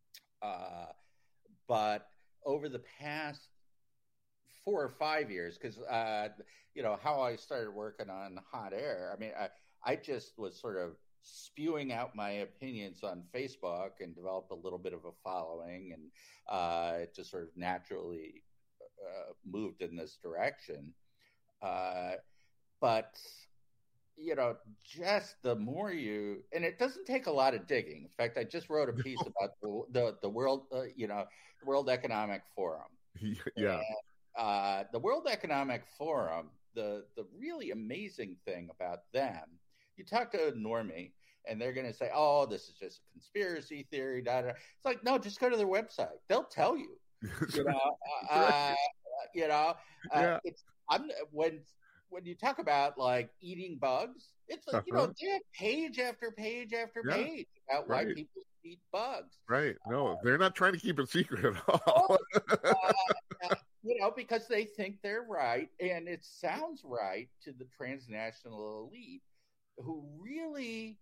Uh, but over the past four or five years, because, uh, you know, how I started working on Hot Air, I mean, I, I just was sort of spewing out my opinions on Facebook and developed a little bit of a following, and uh, it just sort of naturally uh, moved in this direction. Uh, but you know, just the more you, and it doesn't take a lot of digging. In fact, I just wrote a piece about the the, the world, uh, you know, the World Economic Forum. yeah, And, uh, the World Economic Forum. The the really amazing thing about them, you talk to a normie, and they're going to say, "Oh, this is just a conspiracy theory." Da, da. It's like, no, just go to their website. They'll tell you. You know, uh, you know, uh, yeah. it's I'm when when you talk about like eating bugs, it's like, you know, Uh-huh. they have page after page after Yeah, page about why right, people eat bugs. right. No, Uh, they're not trying to keep it secret at oh, all. uh, uh, you know, because they think they're right, and it sounds right to the transnational elite who really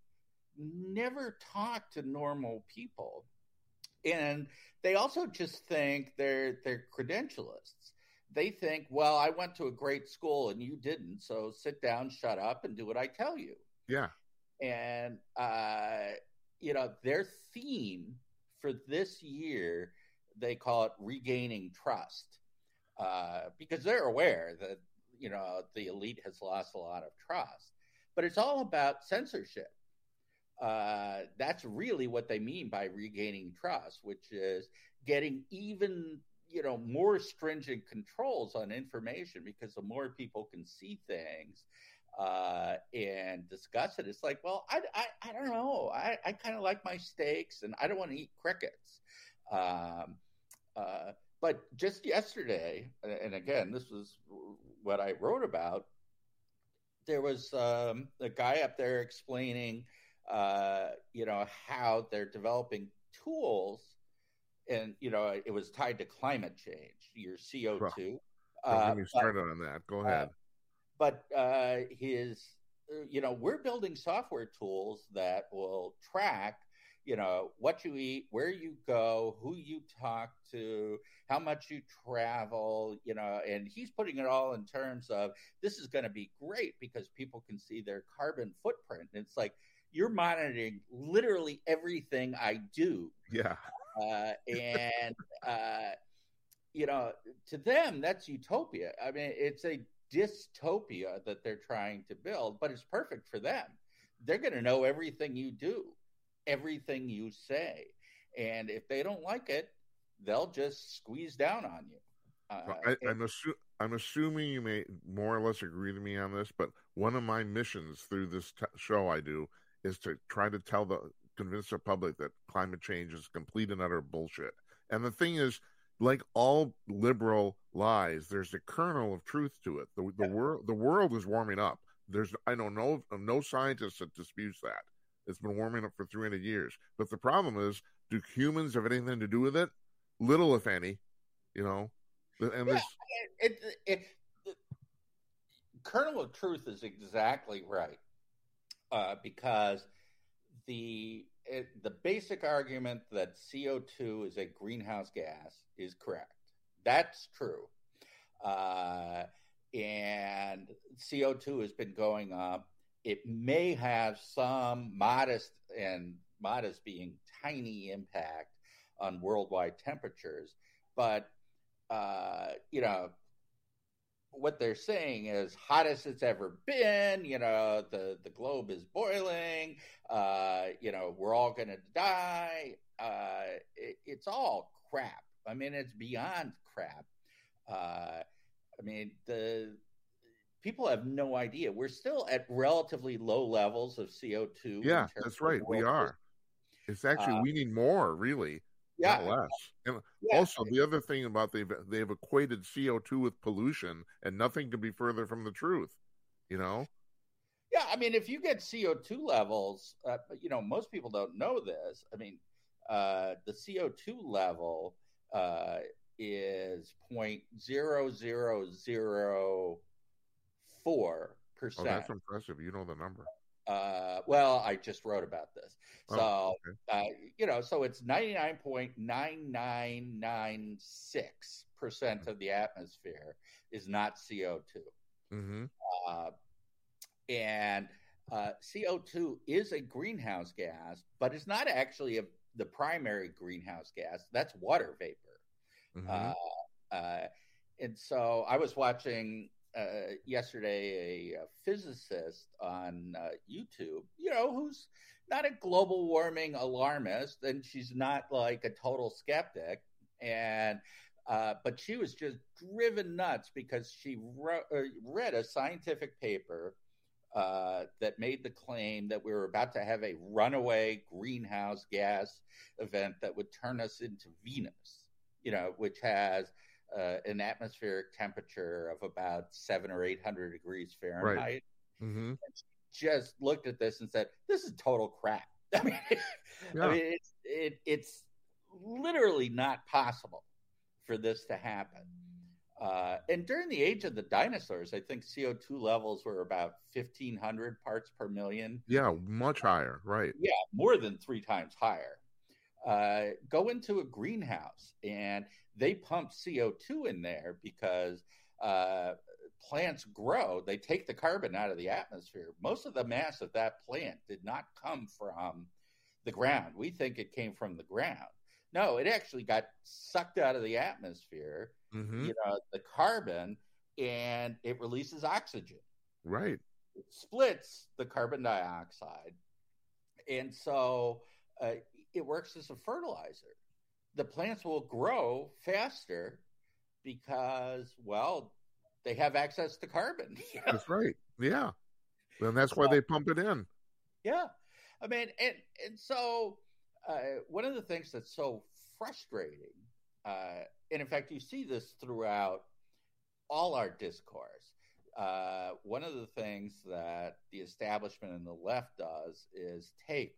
never talk to normal people, and they also just think they're they're credentialists. They think, well, I went to a great school and you didn't, so sit down, shut up, and do what I tell you. Yeah, And uh, you know, their theme for this year, they call it regaining trust, uh, because they're aware that, you know, the elite has lost a lot of trust, but it's all about censorship. Uh, that's really what they mean by regaining trust, which is getting even, you know, more stringent controls on information, because the more people can see things uh, and discuss it, it's like, well, I, I, I don't know. I, I kind of like my steaks and I don't want to eat crickets. Um, uh, but just yesterday, and again, this was what I wrote about, there was um, a guy up there explaining, uh, you know, how they're developing tools, and you know, it was tied to climate change, your C O two. Don't Uh, get me but started on that. Go uh, ahead. but uh, his, you know, we're building software tools that will track, you know, what you eat, where you go, who you talk to, how much you travel, you know, and he's putting it all in terms of this is going to be great because people can see their carbon footprint. And it's like, you're monitoring literally everything I do. Yeah, Uh, and, uh, you know, to them, that's utopia. I mean, it's a dystopia that they're trying to build, but it's perfect for them. They're going to know everything you do, everything you say. And if they don't like it, they'll just squeeze down on you. Uh, well, I, and, I'm assu- I'm assuming you may more or less agree with me on this, but one of my missions through this t- show I do is to try to tell the convince the public that climate change is complete and utter bullshit. And the thing is, like all liberal lies, there's a kernel of truth to it. The, the world the world is warming up. There's I know no no scientist that disputes that. It's been warming up for three hundred years. But the problem is, do humans have anything to do with it? Little, if any. You know, and yeah, this. it, it, it, the kernel of truth is exactly right, uh, because the it, the basic argument that C O two is a greenhouse gas is correct. That's true. Uh, and C O two has been going up. It may have some modest, and modest being tiny, impact on worldwide temperatures. But, uh, you know, what they're saying is hottest it's ever been. You know, the, the globe is boiling. Uh, you know, we're all going to die. Uh, it, it's all crap. I mean, it's beyond crap. Uh, I mean, the people have no idea. We're still at relatively low levels of C O two. Yeah, that's right. We are. It's actually uh, we need more, really, yeah, not less. And yeah. also, the other thing about they've they've equated C O two with pollution, and nothing could be further from the truth. You know. Yeah, I mean, if you get C O two levels, uh, you know, most people don't know this. I mean, uh, the C O two level uh, is point zero zero zero four percent. Oh, that's impressive. You know the number. Uh, well, I just wrote about this. So, oh, okay. uh, you know, so it's ninety-nine point nine nine nine six percent mm-hmm. of the atmosphere is not C O two. Mm-hmm. Uh, and uh, C O two is a greenhouse gas, but it's not actually a, the primary greenhouse gas. That's water vapor. Mm-hmm. Uh, uh, and so I was watching uh, yesterday a, a physicist on uh, YouTube, you know, who's not a global warming alarmist, and she's not like a total skeptic. And uh, but she was just driven nuts because she wrote, uh, read a scientific paper uh, that made the claim that we were about to have a runaway greenhouse gas event that would turn us into Venus, you know, which has uh, an atmospheric temperature of about seven or eight hundred degrees Fahrenheit. Right. Mm-hmm. And she just looked at this and said, "This is total crap." I mean, yeah. I mean, it's it, it's literally not possible for this to happen. Uh, and during the age of the dinosaurs, I think C O two levels were about fifteen hundred parts per million. Yeah, much higher, right? Yeah, more than three times higher. Uh, go into a greenhouse and they pump C O two in there because uh, plants grow. They take the carbon out of the atmosphere. Most of the mass of that plant did not come from the ground. We think it came from the ground. No, it actually got sucked out of the atmosphere, mm-hmm. you know, the carbon, and it releases oxygen. Right. It splits the carbon dioxide. And so uh, it works as a fertilizer. The plants will grow faster because, well, they have access to carbon. You know? That's right. Yeah. And that's so, why they pump it in. Yeah. I mean, and, and so uh, one of the things that's so frustrating, uh, and in fact, you see this throughout all our discourse. Uh, one of the things that the establishment and the left does is take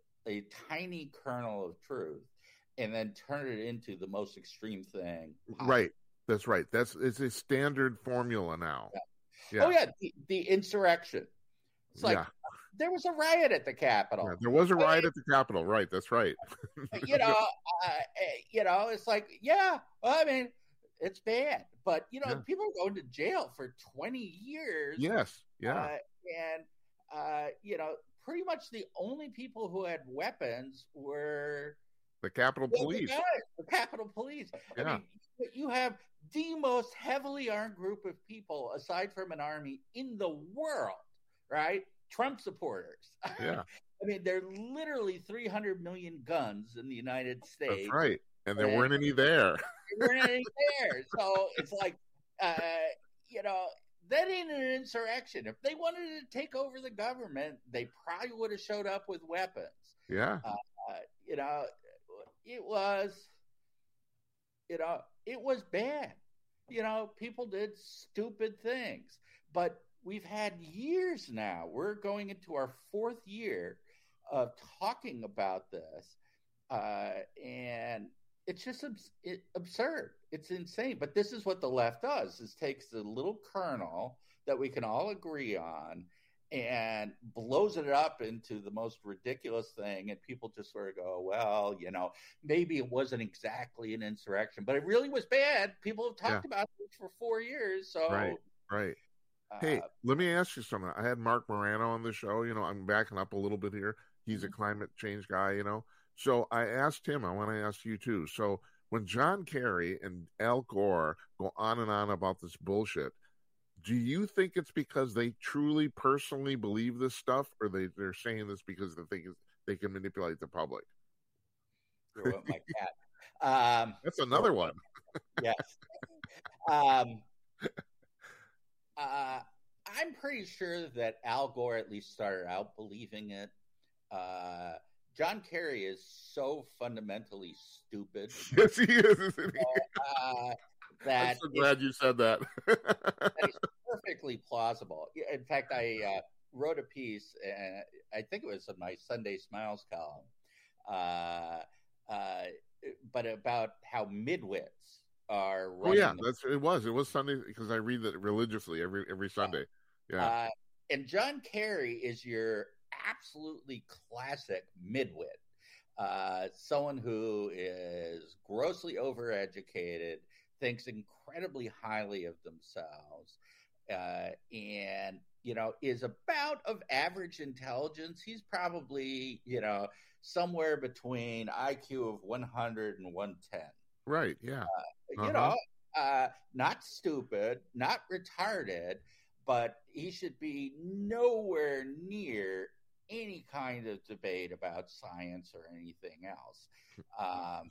a tiny kernel of truth and then turn it into the most extreme thing possible. Right. That's right. That's it's a standard formula now. Yeah. Yeah. Oh yeah, the, the insurrection. It's like yeah. there was a riot at the Capitol. Yeah, there was a riot I mean, at the Capitol. Right. That's right. you know, uh, you know, it's like yeah. Well, I mean, it's bad, but you know, yeah. people are going to jail for twenty years. Yes. Yeah. Uh, and uh, you know, pretty much the only people who had weapons were the Capitol Police. The, guys, the Capitol Police. Yeah. I mean, you have the most heavily armed group of people, aside from an army, in the world, right? Trump supporters. Yeah. I mean, there are literally three hundred million guns in the United States. That's right. And there and weren't any there. There weren't any there. So it's like, uh, you know, that ain't an insurrection. If they wanted to take over the government, they probably would have showed up with weapons. Yeah. Uh, uh, you know, it was, you know, it was bad. You know, people did stupid things. But we've had years now. We're going into our fourth year of talking about this. Uh, and it's just abs- it, absurd. It's insane. But this is what the left does, is takes the little kernel that we can all agree on and blows it up into the most ridiculous thing. And people just sort of go, well, you know, maybe it wasn't exactly an insurrection, but it really was bad. People have talked yeah. about this for four years. So Right, right. Uh, hey, let me ask you something. I had Mark Morano on the show. You know, I'm backing up a little bit here. He's a climate change guy, you know. So I asked him, I want to ask you too. So when John Kerry and Al Gore go on and on about this bullshit, do you think it's because they truly personally believe this stuff, or they, they're saying this because they think they can manipulate the public? My cat. Um, That's another one. Yes. Um, uh, I'm pretty sure that Al Gore at least started out believing it. Uh, John Kerry is so fundamentally stupid. Yes, he is, isn't he? Uh, that I'm so glad you said that. That is perfectly plausible. In fact, I uh, wrote a piece, and I think it was in my Sunday Smiles column, uh, uh, but about how midwits are Oh running. yeah, that's it was. It was Sunday because I read that religiously every every Sunday. Yeah. Uh, and John Kerry is your absolutely classic midwit. Uh, someone who is grossly overeducated, thinks incredibly highly of themselves, uh, and, you know, is about of average intelligence. He's probably, you know, somewhere between I Q of one hundred and one ten. Right, yeah. Uh, uh-huh. You know, uh, not stupid, not retarded, but he should be nowhere near any kind of debate about science or anything else. Um,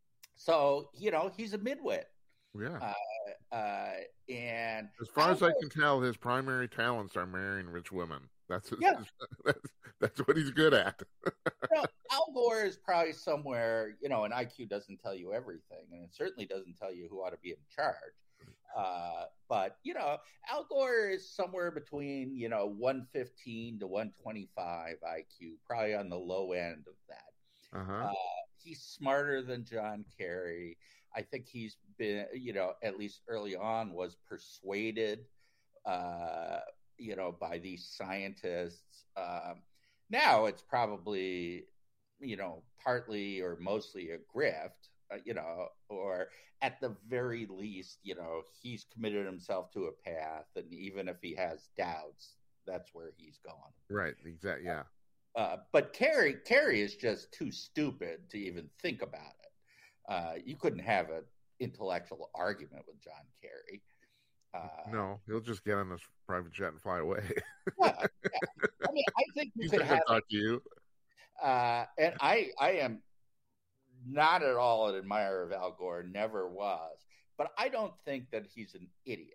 so, you know, he's a midwit. Yeah. Uh, uh, and as far as I can tell, his primary talents are marrying rich women. That's his, yeah. that's, that's what he's good at. You know, Al Gore is probably somewhere, you know, and I Q doesn't tell you everything, and it certainly doesn't tell you who ought to be in charge. Uh, but, you know, Al Gore is somewhere between, you know, one fifteen to one twenty-five I Q, probably on the low end of that. Uh-huh. Uh, he's smarter than John Kerry. I think he's been, you know, at least early on was persuaded, uh, you know, by these scientists. Um, now it's probably, you know, partly or mostly a grift, uh, you know, or at the very least, you know, he's committed himself to a path, and even if he has doubts, that's where he's going. Right. Exactly. Yeah. Uh, but Kerry, Kerry is just too stupid to even think about it. Uh, you couldn't have an intellectual argument with John Kerry. Uh, no, he'll just get on this private jet and fly away. yeah, yeah. I mean, I think you He's could not gonna have. talk to you. Uh, and I, I am not at all an admirer of Al Gore, never was, but I don't think that he's an idiot.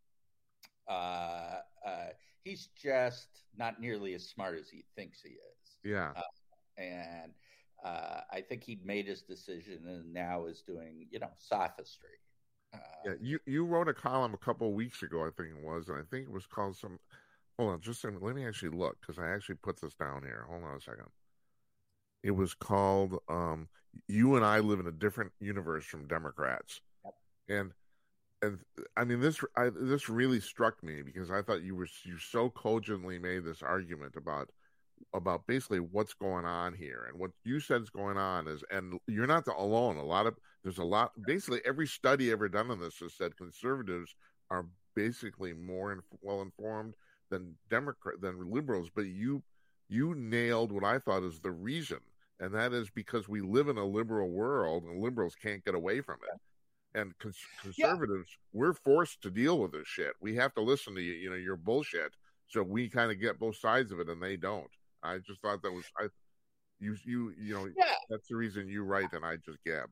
Uh, uh, he's just not nearly as smart as he thinks he is. Yeah. Uh, and uh, I think he'd made his decision and now is doing, you know, sophistry. Uh, yeah, you, you wrote a column a couple of weeks ago, I think it was, and I think it was called some. Hold on, just a minute. Let me actually look because I actually put this down here. Hold on a second. It was called um, "You and I Live in a Different Universe from Democrats," yep. and and I mean this. I, this really struck me because I thought you were you so cogently made this argument about about basically what's going on here, and what you said is going on is, and you're not the alone. A lot of there's a lot. Basically, every study ever done on this has said conservatives are basically more inf- well informed than Democrat than liberals. But you you nailed what I thought is the reason. And that is because we live in a liberal world and liberals can't get away from it. And cons- conservatives, yeah. we're forced to deal with this shit. We have to listen to you, you know, your bullshit. So we kind of get both sides of it and they don't. I just thought that was, I, you, you, you know, yeah. that's the reason you write and I just gab.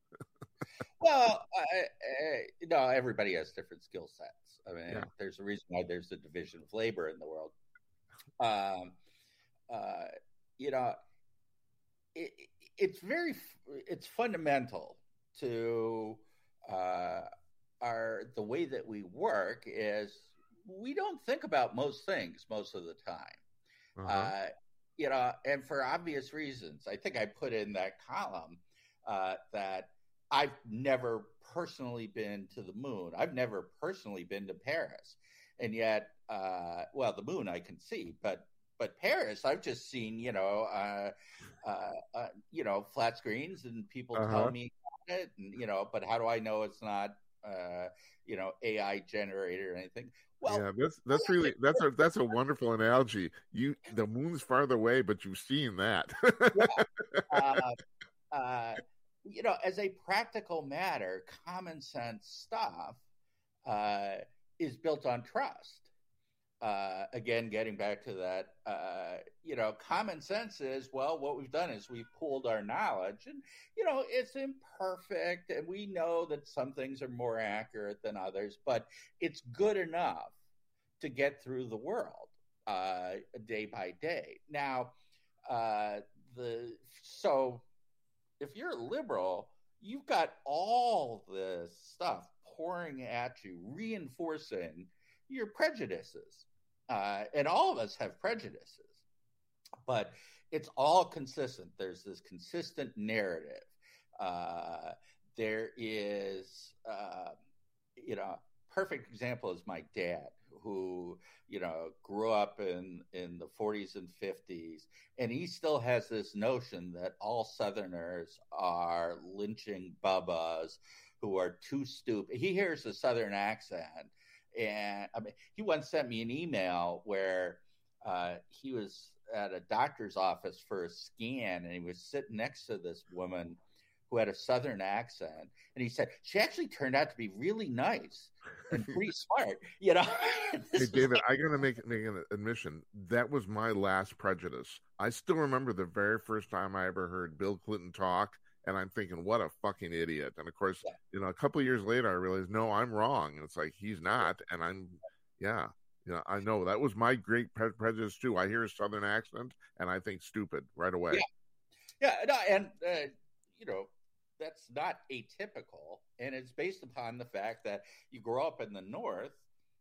Well, I, I, you know, everybody has different skill sets. I mean, yeah. there's a reason why there's a division of labor in the world. Um, uh, you know, It, it's very, it's fundamental to uh, our the way that we work is we don't think about most things most of the time, uh-huh. uh, you know, and for obvious reasons. I think I put in that column uh, that I've never personally been to the moon. I've never personally been to Paris, and yet, uh, well, the moon I can see, but. But Paris, I've just seen, you know, uh, uh, uh, you know, flat screens, and people uh-huh. tell me about it, and you know, but how do I know it's not, uh, you know, A I generated or anything? Well, yeah, that's that's really that's a that's a wonderful analogy. You the moon's farther away, but you've seen that. yeah. uh, uh, you know, as a practical matter, common sense stuff uh, is built on trust. Uh, again, getting back to that, uh, you know, common sense is, well, what we've done is we've pooled our knowledge, and, you know, it's imperfect, and we know that some things are more accurate than others, but it's good enough to get through the world uh, day by day. Now, uh, the so if you're a liberal, you've got all this stuff pouring at you, reinforcing your prejudices. uh, and all of us have prejudices, but it's all consistent. There's this consistent narrative. Uh, there is, uh, you know, perfect example is my dad, who, you know, grew up in, in the forties and fifties, and he still has this notion that all Southerners are lynching bubbas who are too stupid. He hears a Southern accent, and I mean, he once sent me an email where uh, he was at a doctor's office for a scan, and he was sitting next to this woman who had a Southern accent, and he said she actually turned out to be really nice and pretty smart, you know. Hey, David, like... I gotta make make an admission. That was my last prejudice. I still remember the very first time I ever heard Bill Clinton talk, and I'm thinking, what a fucking idiot. And of course, yeah. you know, a couple of years later, I realized, no, I'm wrong. And it's like, he's not, and I'm, yeah, you know, I know that was my great pre- prejudice too. I hear a Southern accent, and I think stupid right away. Yeah, yeah, no, and uh, you know. That's not atypical, and it's based upon the fact that you grow up in the North,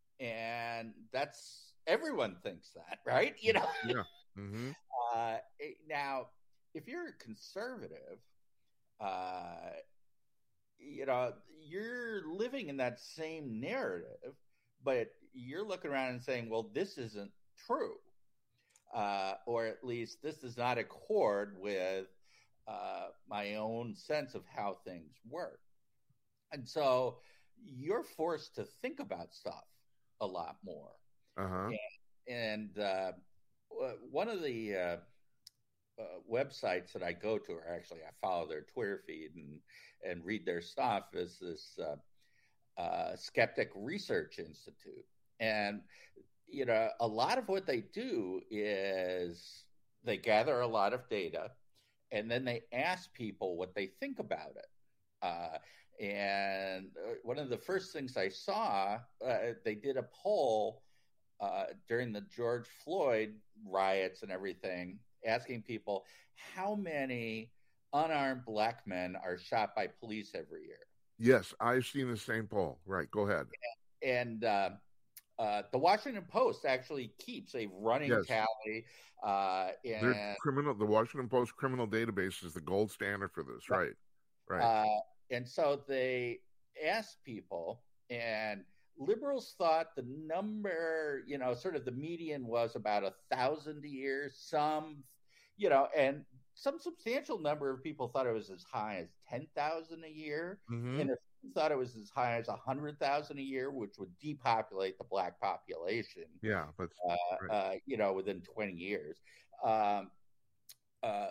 and that's everyone thinks that, right? You know. Yeah. Mm-hmm. Uh, now, if you're a conservative, uh, you know, you're living in that same narrative, but you're looking around and saying, "Well, this isn't true," uh, or at least this does not accord with Uh, my own sense of how things work. And so you're forced to think about stuff a lot more. Uh-huh. And, and uh, one of the uh, uh, websites that I go to, or actually I follow their Twitter feed and, and read their stuff, is this uh, uh, Skeptic Research Institute. And, you know, a lot of what they do is they gather a lot of data, and then they ask people what they think about it. Uh, and one of the first things I saw, uh, they did a poll uh, during the George Floyd riots and everything, asking people how many unarmed black men are shot by police every year. Yes, I've seen the same poll. Right, go ahead. And, and uh, uh, the Washington Post actually keeps a running yes. tally. Uh, and Their criminal, the Washington Post criminal database is the gold standard for this, right? Right. Uh, and so they asked people, and liberals thought the number, you know, sort of the median was about a thousand a year. Some, you know, and some substantial number of people thought it was as high as ten thousand a year, mm-hmm. and if thought it was as high as a hundred thousand a year, which would depopulate the black population. Yeah, but uh, right. uh, you know, within twenty years. Um, uh,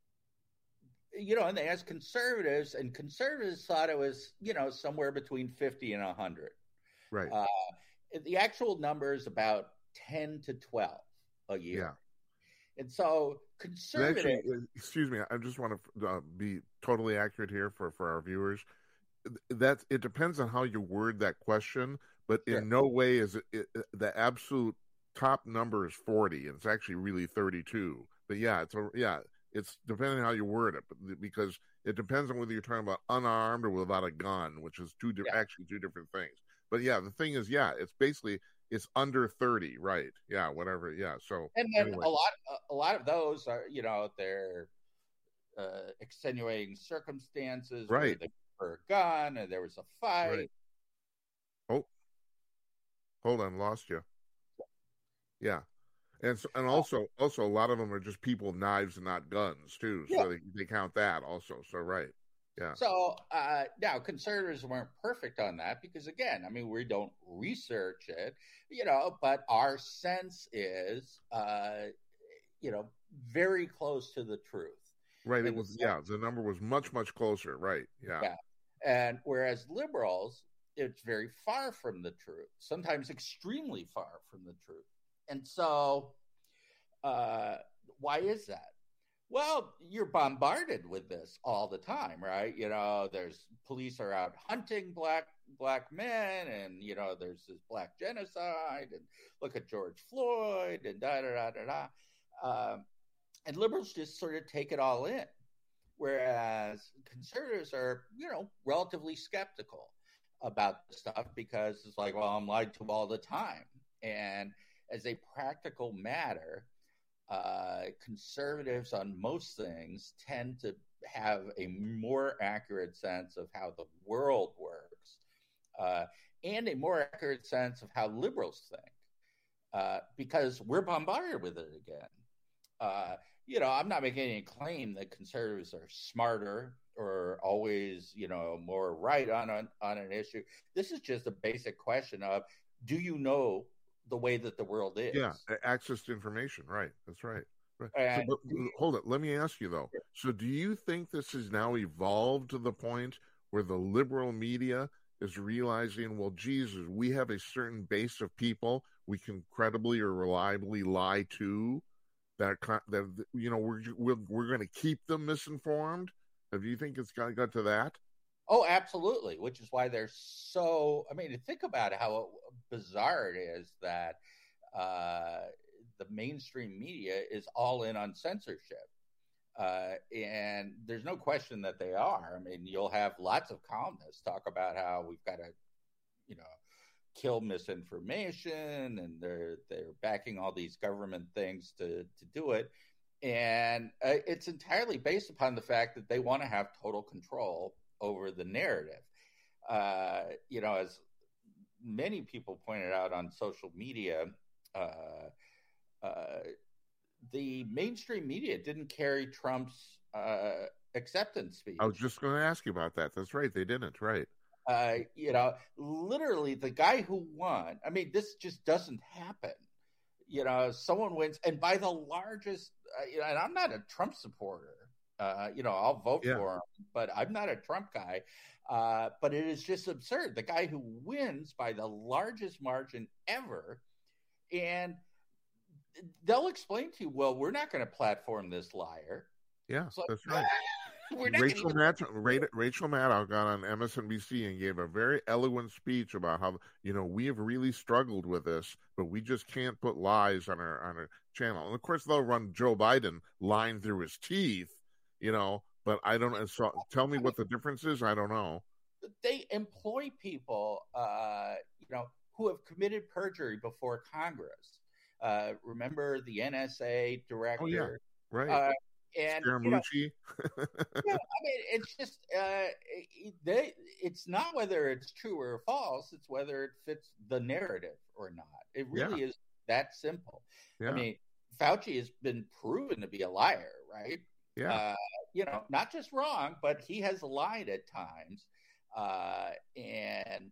you know, and they asked conservatives, and conservatives thought it was, you know, somewhere between fifty and a hundred. Right. Uh, the actual number is about ten to twelve a year. Yeah. And so conservatives. Actually, excuse me, I just want to uh, be totally accurate here for, for our viewers. That it depends on how you word that question, but in sure. no way is it, it the absolute top number is forty, and it's actually really thirty-two. But yeah, it's a, yeah, it's depending on how you word it, but because it depends on whether you're talking about unarmed or without a gun, which is two di- yeah. actually two different things. But yeah, the thing is, yeah, it's basically it's under thirty, right? Yeah, whatever. Yeah, so and then anyway. a lot a lot of those are, you know, they're uh, extenuating circumstances, right? For a gun, and there was a fight. Right. Oh, hold on, lost you. Yeah, and so, and also also a lot of them are just people with knives and not guns too. So yeah. they, they count that also. So right, yeah. So uh, now conservatives weren't perfect on that because again, I mean, we don't research it, you know, but our sense is, uh, you know, very close to the truth. Right. It was, yeah, the number was much, much closer. Right. Yeah. Yeah. And whereas liberals, it's very far from the truth, sometimes extremely far from the truth. And so uh, why is that? Well, you're bombarded with this all the time, right? You know, there's police are out hunting black black men, and, you know, there's this black genocide, and look at George Floyd, and da da da da da. Um, And liberals just sort of take it all in, whereas conservatives are, you know, relatively skeptical about this stuff because it's like, well, I'm lied to all the time. And as a practical matter, uh, conservatives on most things tend to have a more accurate sense of how the world works, uh, and a more accurate sense of how liberals think, uh, because we're bombarded with it again. Uh, you know, I'm not making any claim that conservatives are smarter or always, you know, more right on, on, on an issue. This is just a basic question of, do you know the way that the world is? Yeah, access to information, right. That's right. Right. And So, but, hold it. Let me ask you, though. So do you think this has now evolved to the point where the liberal media is realizing, well, Jesus, we have a certain base of people we can credibly or reliably lie to, that, that you know, we're, we're, we're going to keep them misinformed? Do you think it's got, got to that? Oh, absolutely. Which is why they're so, I mean, think about how bizarre it is that uh, the mainstream media is all in on censorship. Uh, and there's no question that they are. I mean, you'll have lots of columnists talk about how we've got to, you know, kill misinformation, and they're they're backing all these government things to to do it. And uh, it's entirely based upon the fact that they want to have total control over the narrative. Uh, you know, as many people pointed out on social media, uh, uh, the mainstream media didn't carry Trump's uh, acceptance speech. I was just going to ask you about that. That's right. They didn't. Right. Uh, you know, literally the guy who won, I mean, this just doesn't happen. You know, someone wins, and by the largest, uh, you know, and I'm not a Trump supporter. Uh, you know, I'll vote yeah. for him, but I'm not a Trump guy. Uh, but it is just absurd. The guy who wins by the largest margin ever, and they'll explain to you, well, we're not going to platform this liar. Yeah, so, that's right. We're not Rachel even... Maddow, Rachel Maddow got on M S N B C and gave a very eloquent speech about how, you know, we have really struggled with this, but we just can't put lies on our on our channel. And of course, they'll run Joe Biden lying through his teeth, you know. But I don't know. So tell me what the difference is. I don't know. They employ people, uh, you know, who have committed perjury before Congress. Uh, remember the N S A director? Oh yeah, right. Uh, And you know, yeah, I mean, it's just uh, they. It's not whether it's true or false; it's whether it fits the narrative or not. It really yeah. is that simple. Yeah. I mean, Fauci has been proven to be a liar, right? Yeah. Uh, you know, not just wrong, but he has lied at times, uh, and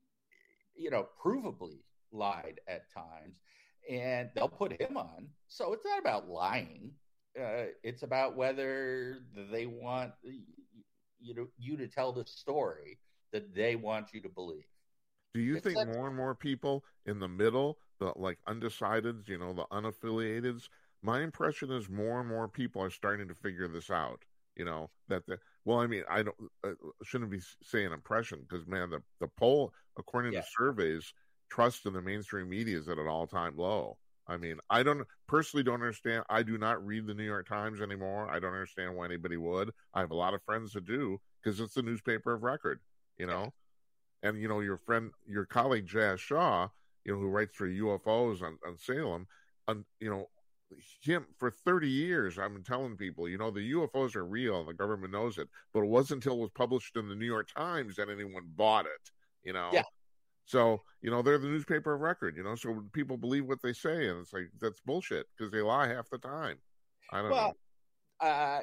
you know, provably lied at times, and they'll put him on. So it's not about lying. Uh, it's about whether they want you know you to tell the story that they want you to believe. Do you it's think like, more and more people in the middle, the like undecideds, you know, the unaffiliateds? My impression is more and more people are starting to figure this out. You know that the well, I mean, I don't uh, shouldn't be saying impression because man, the the poll according yeah. to surveys, trust in the mainstream media is at an all time low. I mean, I don't personally don't understand. I do not read the New York Times anymore. I don't understand why anybody would. I have a lot of friends that do because it's the newspaper of record, you know. Yeah. And you know, your friend, your colleague Jazz Shaw, you know, who writes for U F Os on, on Salem, on you know, him for thirty years. I've been telling people, you know, the U F Os are real and the government knows it, but it wasn't until it was published in the New York Times that anyone bought it, you know. Yeah. So, you know, they're the newspaper of record, you know, so people believe what they say. And it's like, that's bullshit because they lie half the time. I don't well, know. Uh,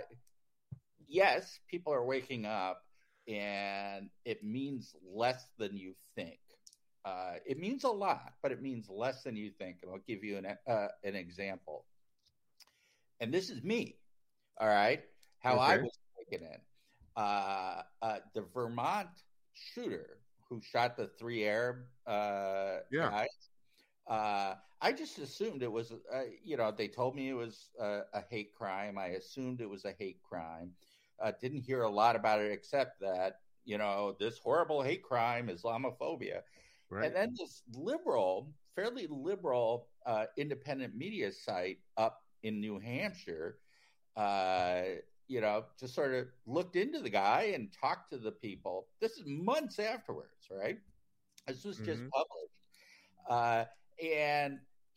yes, people are waking up and it means less than you think. Uh, it means a lot, but it means less than you think. And I'll give you an, uh, an example. And this is me. All right. How okay. I was taken in. Uh, uh, the Vermont shooter who shot the three Arab uh, yeah. guys. Uh, I just assumed it was, uh, you know, they told me it was uh, a hate crime. I assumed it was a hate crime. Uh, didn't hear a lot about it except that, you know, this horrible hate crime, Islamophobia. Right. And then this liberal, fairly liberal uh, independent media site up in New Hampshire, uh, you know, just sort of looked into the guy and talked to the people. This is months afterwards, right? This was just mm-hmm. published. Uh, and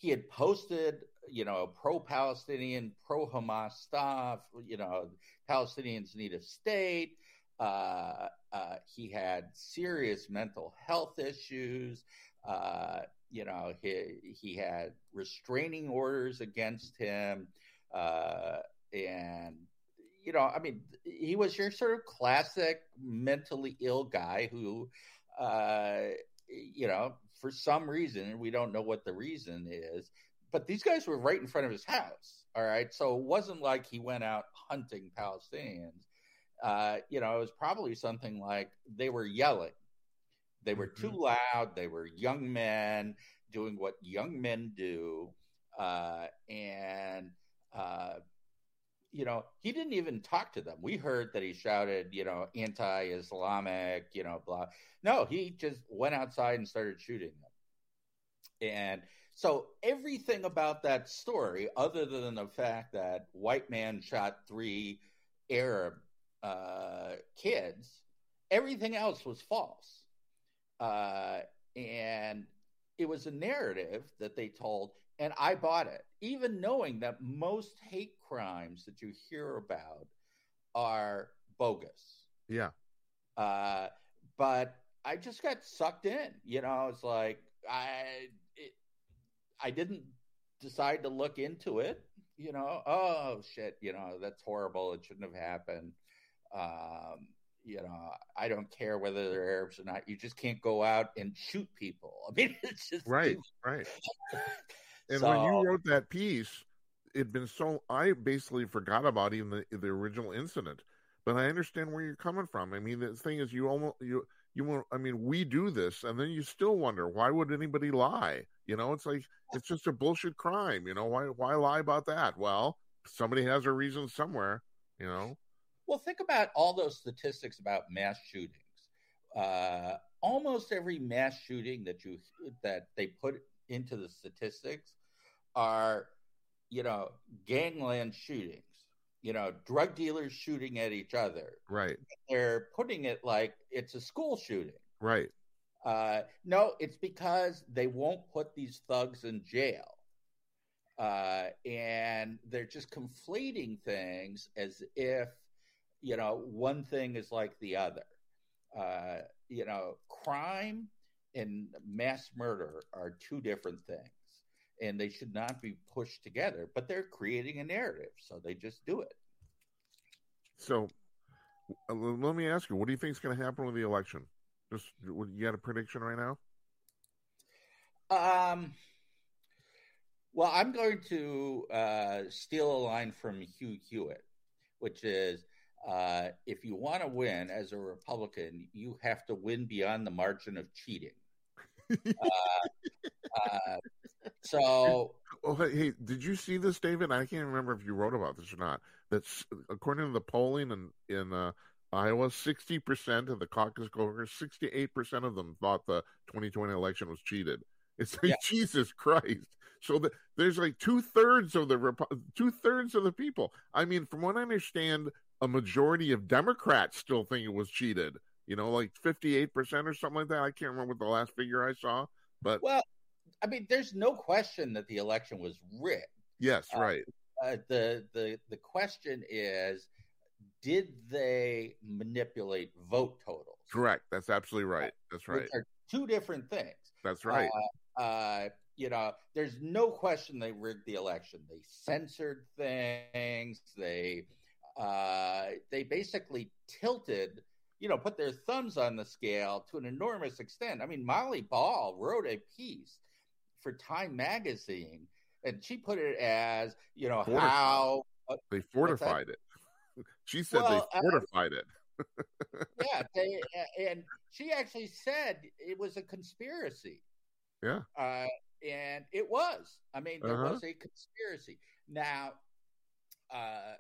he had posted, you know, pro-Palestinian, pro-Hamas stuff. You know, Palestinians need a state. Uh, uh, he had serious mental health issues. Uh, you know, he he had restraining orders against him, uh, and you know, I mean, he was your sort of classic mentally ill guy who, uh, you know, for some reason, we don't know what the reason is, but these guys were right in front of his house. All right, so it wasn't like he went out hunting Palestinians. Uh, you know, it was probably something like they were yelling. They were mm-hmm. too loud. They were young men doing what young men do. Uh, and, uh, you know, he didn't even talk to them. We heard that he shouted, you know, anti-Islamic, you know, blah. No, he just went outside and started shooting them. And so everything about that story, other than the fact that white man shot three Arab uh, kids, everything else was false. Uh, and it was a narrative that they told, and I bought it, even knowing that most hate crimes that you hear about are bogus. Yeah. Uh, but I just got sucked in. You know, it's like I it, I didn't decide to look into it. You know, oh shit, you know, that's horrible. It shouldn't have happened. Um, you know, I don't care whether they're Arabs or not. You just can't go out and shoot people. I mean, it's just right, right. And so, when you wrote that piece, it'd been so I basically forgot about even the, the original incident. But I understand where you're coming from. I mean, the thing is, you almost you you want. I mean, we do this, and then you still wonder why would anybody lie? You know, it's like it's just a bullshit crime. You know, why why lie about that? Well, somebody has a reason somewhere. You know. Well, think about all those statistics about mass shootings. Uh, almost every mass shooting that you that they put into the statistics are, you know, gangland shootings. You know, drug dealers shooting at each other. Right. They're putting it like it's a school shooting. Right. Uh, no, it's because they won't put these thugs in jail. Uh, and they're just conflating things as if, you know, one thing is like the other. Uh, you know, crime and mass murder are two different things. And they should not be pushed together, but they're creating a narrative, so they just do it. So, uh, let me ask you, what do you think is going to happen with the election? Just, you got a prediction right now? Um. Well, I'm going to uh, steal a line from Hugh Hewitt, which is, uh, if you want to win as a Republican, you have to win beyond the margin of cheating. uh, uh, so, oh, hey, hey, did you see this, David? I can't remember if you wrote about this or not. That's according to the polling in in uh, Iowa, sixty percent of the caucus goers, sixty-eight percent of them thought the twenty twenty election was cheated. It's like, yeah. Jesus Christ! So the, there's like two thirds of the two thirds of the people. I mean, from what I understand, a majority of Democrats still think it was cheated. You know, like fifty-eight percent or something like that. I can't remember what the last figure I saw, but well, I mean, there's no question that the election was rigged. Yes, right. Uh, uh, the the the question is, did they manipulate vote totals? Correct. That's absolutely right. That's right. Which are two different things. That's right. Uh, uh, you know, there's no question they rigged the election. They censored things. They uh, they basically tilted, you know, put their thumbs on the scale to an enormous extent. I mean, Molly Ball wrote a piece for Time Magazine, and she put it as, you know, fortified. how uh, they fortified it. She said well, they fortified uh, it. yeah, they, and she actually said it was a conspiracy. Yeah, uh, and it was. I mean, there uh-huh. was a conspiracy. Now, uh,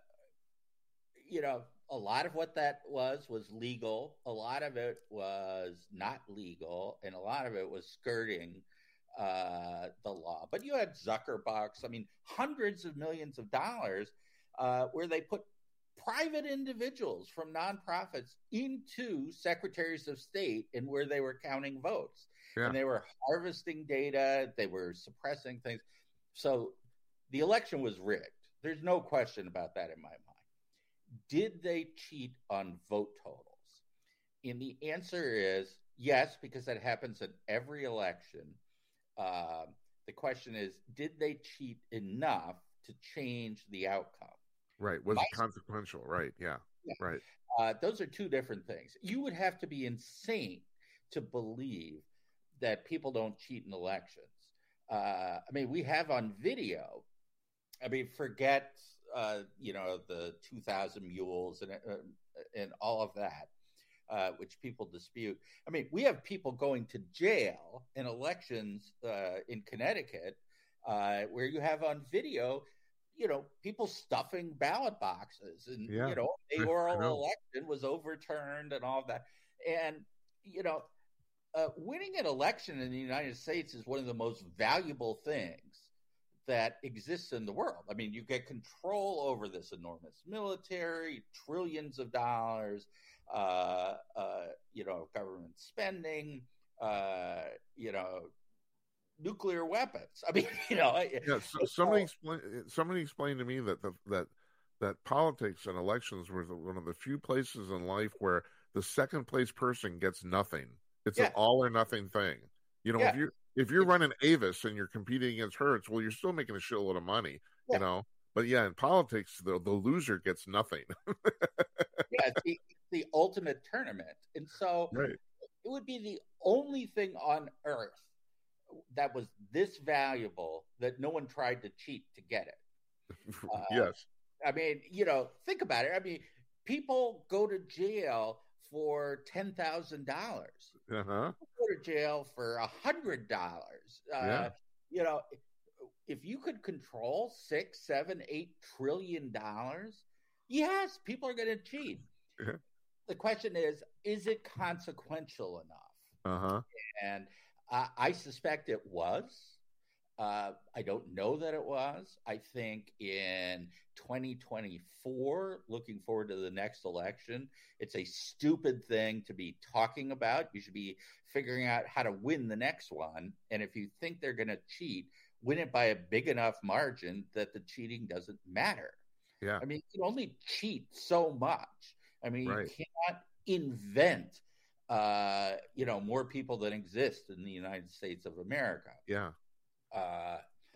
you know, a lot of what that was was legal. A lot of it was not legal, and a lot of it was skirting uh, the law. But you had Zuckerbucks. I mean, hundreds of millions of dollars uh, where they put private individuals from nonprofits into secretaries of state and where they were counting votes. Yeah. And they were harvesting data. They were suppressing things. So the election was rigged. There's no question about that in my mind. Did they cheat on vote totals? And the answer is yes, because that happens in every election. Uh, the question is, did they cheat enough to change the outcome? Right. Was My, it consequential? Right. Yeah. yeah. Right. Uh, those are two different things. You would have to be insane to believe that people don't cheat in elections. Uh, I mean, we have on video. I mean, forget uh, you know the two thousand mules and uh, and all of that, uh, which people dispute. I mean, we have people going to jail in elections uh, in Connecticut, uh, where you have on video, you know, people stuffing ballot boxes, and yeah. you know, the mayoral election was overturned and all of that, and you know. Uh, winning an election in the United States is one of the most valuable things that exists in the world. I mean, you get control over this enormous military, trillions of dollars, uh, uh, you know, government spending, uh, you know, nuclear weapons. I mean, you know. Yeah, so, somebody explain. Somebody explained to me that the, that that politics and elections were one of the few places in life where the second place person gets nothing. It's yeah. an all or nothing thing. You know, yeah. if you're if you're running Avis and you're competing against Hertz, well, you're still making a shitload of money, yeah. you know. But yeah, in politics, the the loser gets nothing. yeah, it's the, the ultimate tournament. And so right. it would be the only thing on earth that was this valuable that no one tried to cheat to get it. Uh, yes. I mean, you know, think about it. I mean, people go to jail for ten thousand dollars. Uh-huh. Go to jail for a hundred dollars. Uh, yeah. You know, if you could control six, seven, eight trillion dollars, yes, people are going to cheat. Yeah. The question is, is it consequential enough? Uh-huh. And uh, I suspect it was. Uh, I don't know that it was. I think in twenty twenty-four, looking forward to the next election, it's a stupid thing to be talking about. You should be figuring out how to win the next one. And if you think they're going to cheat, win it by a big enough margin that the cheating doesn't matter. Yeah. I mean, you can only cheat so much. I mean, right. you cannot invent, uh, you know, more people than exist in the United States of America. Yeah. Uh,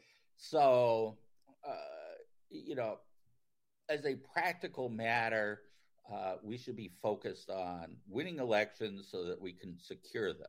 so, uh, you know, as a practical matter, uh, we should be focused on winning elections so that we can secure them.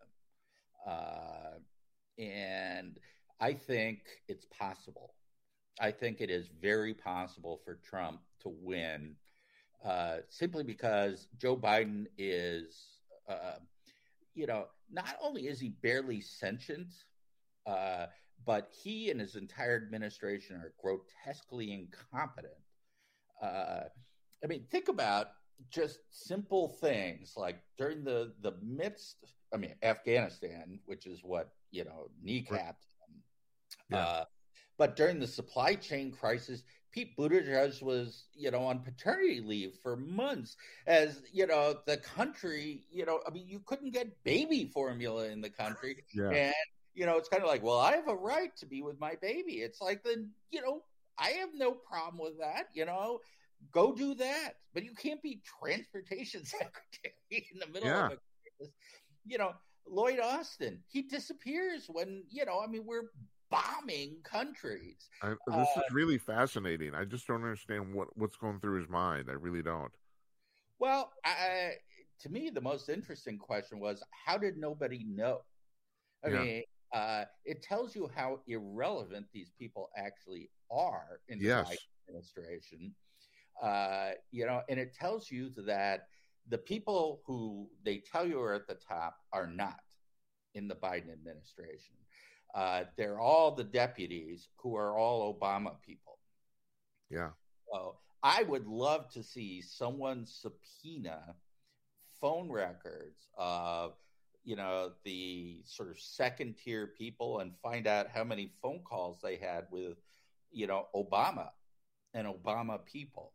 Uh, and I think it's possible. I think it is very possible for Trump to win uh, simply because Joe Biden is, uh, you know, not only is he barely sentient, uh, but he and his entire administration are grotesquely incompetent. Uh, I mean, think about just simple things like during the, the midst, I mean, Afghanistan, which is what, you know, kneecapped him. Yeah. Uh, but during the supply chain crisis, Pete Buttigieg was, you know, on paternity leave for months as, you know, the country, you know, I mean, you couldn't get baby formula in the country. Yeah. And, you know, it's kind of like, well, I have a right to be with my baby. It's like, then, you know, I have no problem with that, you know, go do that. But you can't be transportation secretary in the middle yeah. of a crisis. You know, Lloyd Austin, he disappears when, you know, I mean, we're bombing countries. I, this uh, is really fascinating. I just don't understand what, what's going through his mind. I really don't. Well, I, to me, the most interesting question was, how did nobody know? I yeah. mean, uh, it tells you how irrelevant these people actually are in the yes. Biden administration. Uh, you know, and it tells you that the people who they tell you are at the top are not in the Biden administration. Uh, they're all the deputies who are all Obama people. Yeah. So I would love to see someone subpoena phone records of, you know, the sort of second tier people and find out how many phone calls they had with, you know, Obama and Obama people.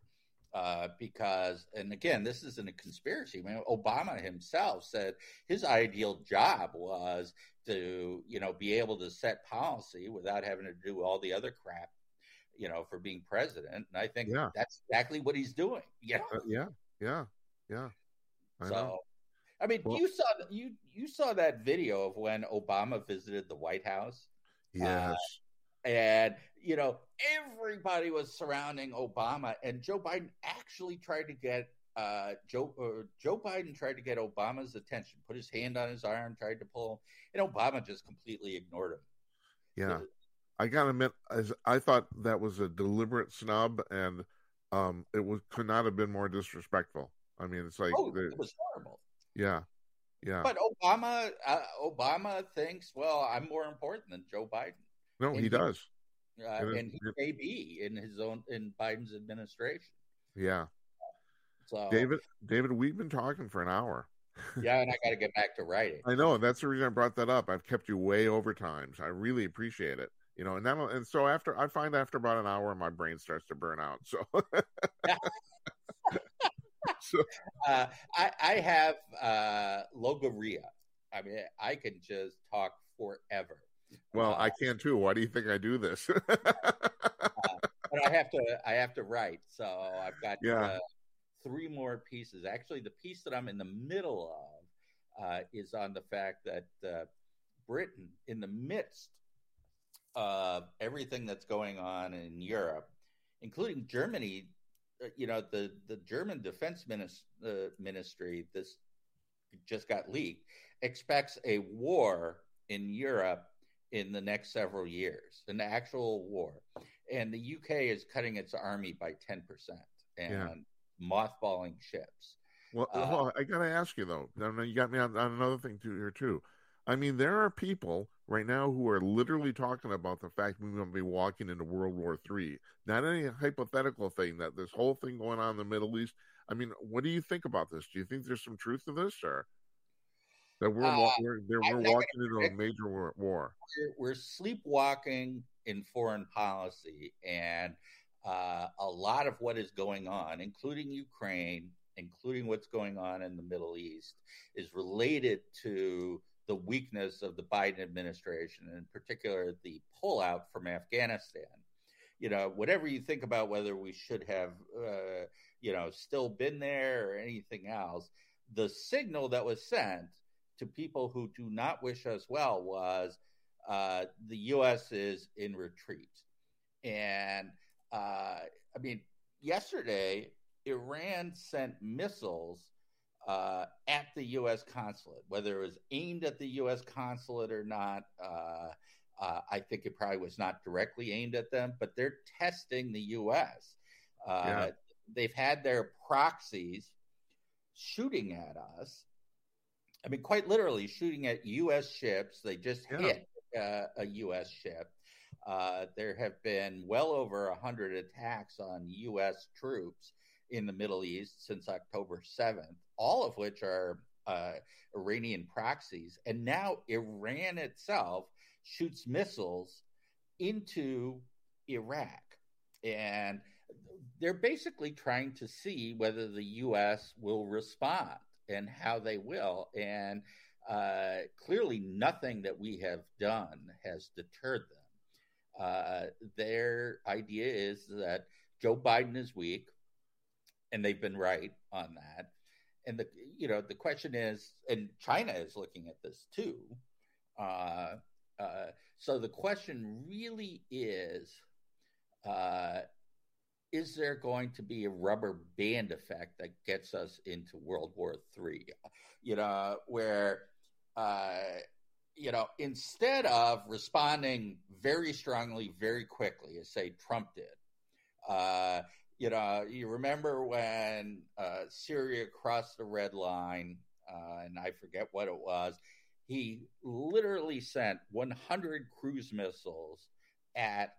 uh, because, and again, this isn't a conspiracy. I mean, Obama himself said his ideal job was to, you know, be able to set policy without having to do all the other crap, you know, for being president. And I think Yeah. that's exactly what he's doing. You know? Uh, yeah, yeah, yeah. I so, know. I mean, Well, you saw you you saw that video of when Obama visited the White House. yes. Uh, and, you know, everybody was surrounding Obama, and Joe Biden actually tried to get uh, Joe uh, Joe Biden tried to get Obama's attention, put his hand on his arm, tried to pull him, and Obama just completely ignored him. Yeah. So, I gotta admit, as I thought that was a deliberate snub, and um, it was could not have been more disrespectful. I mean, it's like, oh, the, it was horrible. yeah, yeah. But Obama, uh, Obama thinks, well, I'm more important than Joe Biden. No, and he, he does. Uh, It is- and he it- may be in his own in Biden's administration. Yeah, So David, David, we've been talking for an hour. yeah, and I got to get back to writing. I know, and that's the reason I brought that up. I've kept you way over time, so I really appreciate it. You know, and then and so after I find after about an hour, my brain starts to burn out. So, so Uh, I, I have uh, logorrhea. I mean, I can just talk forever. well, Uh, I can too. Why do you think I do this? but I have to I have to write. So I've got Yeah. uh, three more pieces. Actually, the piece that I'm in the middle of uh, is on the fact that uh, Britain, in the midst of everything that's going on in Europe, including Germany, uh, you know, the, the German Defense Minis- uh, Ministry, this just got leaked, expects a war in Europe in the next several years, an actual war. And the U K is cutting its army by ten percent and Yeah. mothballing ships. Well, Uh, hold on, I gotta ask you though. I know you got me on, on another thing too here too. I mean, there are people right now who are literally talking about the fact we're going to be walking into World War Three. Not any hypothetical thing. That this whole thing going on in the Middle East. I mean, what do you think about this? Do you think there's some truth to this, or that we're Uh, wa- we're, that I'm we're not walking into a predict- major war? war? we're, we're sleepwalking in foreign policy, and uh, a lot of what is going on, including Ukraine, including what's going on in the Middle East, is related to the weakness of the Biden administration, and in particular, the pullout from Afghanistan. You know, whatever you think about whether we should have, uh, you know, still been there or anything else, the signal that was sent to people who do not wish us well was uh, the U S is in retreat. And uh, I mean, yesterday, Iran sent missiles uh, at the U S consulate, whether it was aimed at the U S consulate or not. Uh, uh, I think it probably was not directly aimed at them, but they're testing the U S. Uh, Yeah. They've had their proxies shooting at us. I mean, quite literally shooting at U S ships. They just Yeah. hit uh, a U S ship. Uh, there have been well over one hundred attacks on U S troops in the Middle East since October seventh, all of which are uh, Iranian proxies. And now Iran itself shoots missiles into Iraq. And they're basically trying to see whether the U S will respond and how they will. And uh, clearly, nothing that we have done has deterred them. Uh, their idea is that Joe Biden is weak, and they've been right on that. And the you know the question is, and China is looking at this too. Uh, uh, so the question really is, uh, is there going to be a rubber band effect that gets us into World War Three? You know, where uh, you know instead of responding very strongly, very quickly, as say Trump did. Uh, you know, you remember when uh, Syria crossed the red line, uh, and I forget what it was. He literally sent one hundred cruise missiles at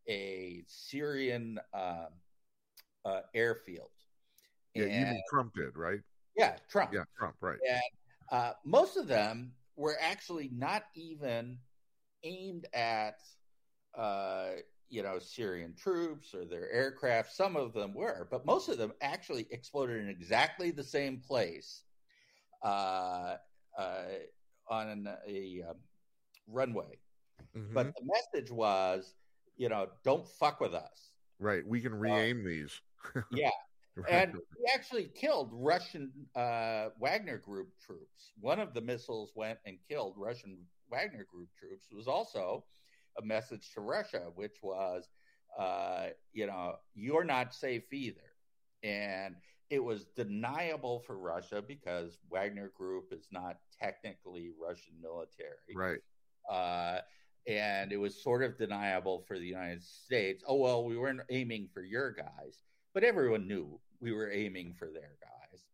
a Syrian uh, uh, airfield. Yeah, and, you mean Trump did, right? Yeah, Trump. Yeah, Trump, right. And uh, most of them were actually not even aimed at, uh, you know, Syrian troops or their aircraft. Some of them were, but most of them actually exploded in exactly the same place uh, uh, on a um, runway. Mm-hmm. But the message was, you know, don't fuck with us. Right. We can re-aim uh, these. Yeah. Right. And we actually killed Russian uh, Wagner Group troops. One of the missiles went and killed Russian Wagner Group troops. It was also a message to Russia, which was, uh, you know, you're not safe either. And it was deniable for Russia because Wagner Group is not technically Russian military. Right. Uh, and it was sort of deniable for the United States. Oh, well, we weren't aiming for your guys. But everyone knew we were aiming for their guys.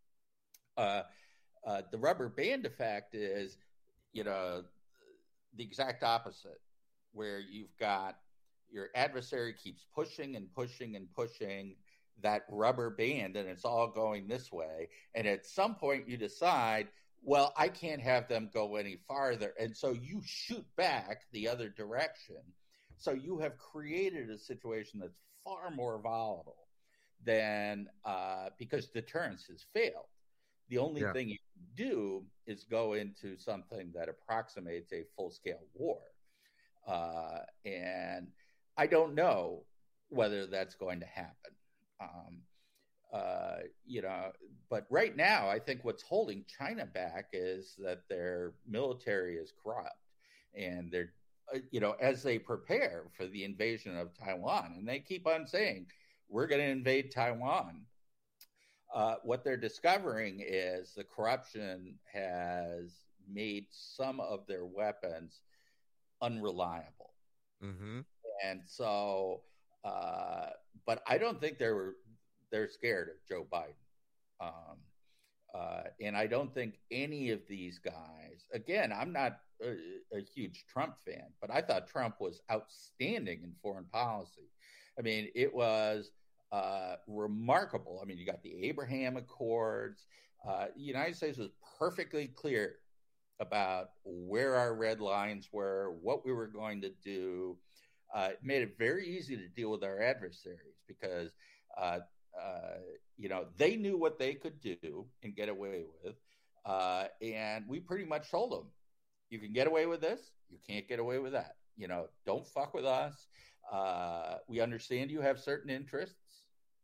Uh, uh, the rubber band effect is, you know, the exact opposite, where you've got your adversary keeps pushing and pushing and pushing that rubber band, and it's all going this way. And at some point you decide, well, I can't have them go any farther. And so you shoot back the other direction. So you have created a situation that's far more volatile than uh, because deterrence has failed. The only yeah. thing you can do is go into something that approximates a full-scale war. Uh, and I don't know whether that's going to happen. Um, uh, you know, but right now, I think what's holding China back is that their military is corrupt, and they're, uh, you know, as they prepare for the invasion of Taiwan, and they keep on saying, we're going to invade Taiwan. Uh, what they're discovering is the corruption has made some of their weapons unreliable. Mm-hmm. And so, uh, but I don't think they were, they're scared of Joe Biden. Um, uh, and I don't think any of these guys, again, I'm not a, a huge Trump fan, but I thought Trump was outstanding in foreign policy. I mean, it was uh, remarkable. I mean, you got the Abraham Accords. Uh, the United States was perfectly clear about where our red lines were, what we were going to do. Uh, it made it very easy to deal with our adversaries because, uh, uh, you know, they knew what they could do and get away with. Uh, and we pretty much told them, you can get away with this, you can't get away with that. You know, don't fuck with us. Uh, we understand you have certain interests,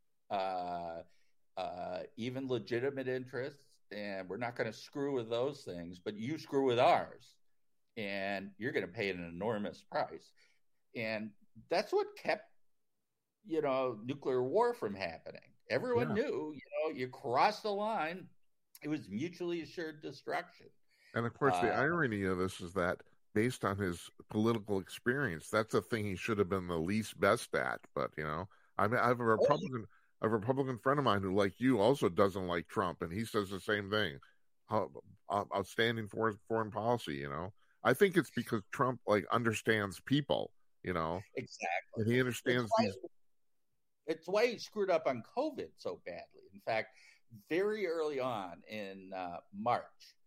uh, uh, even legitimate interests, and we're not going to screw with those things, but you screw with ours, and you're going to pay an enormous price. And that's what kept, you know, nuclear war from happening. Everyone yeah. knew, you know, you crossed the line, it was mutually assured destruction. And of course, the uh, irony of this is that based on his political experience, that's the thing he should have been the least best at. But, you know, I mean, I have a Republican, a Republican friend of mine who, like you, also doesn't like Trump, and he says the same thing. How, outstanding foreign foreign policy, you know. I think it's because Trump like understands people, you know. Exactly. And he understands it's why, these. It's why he screwed up on COVID so badly. In fact, very early on in uh, March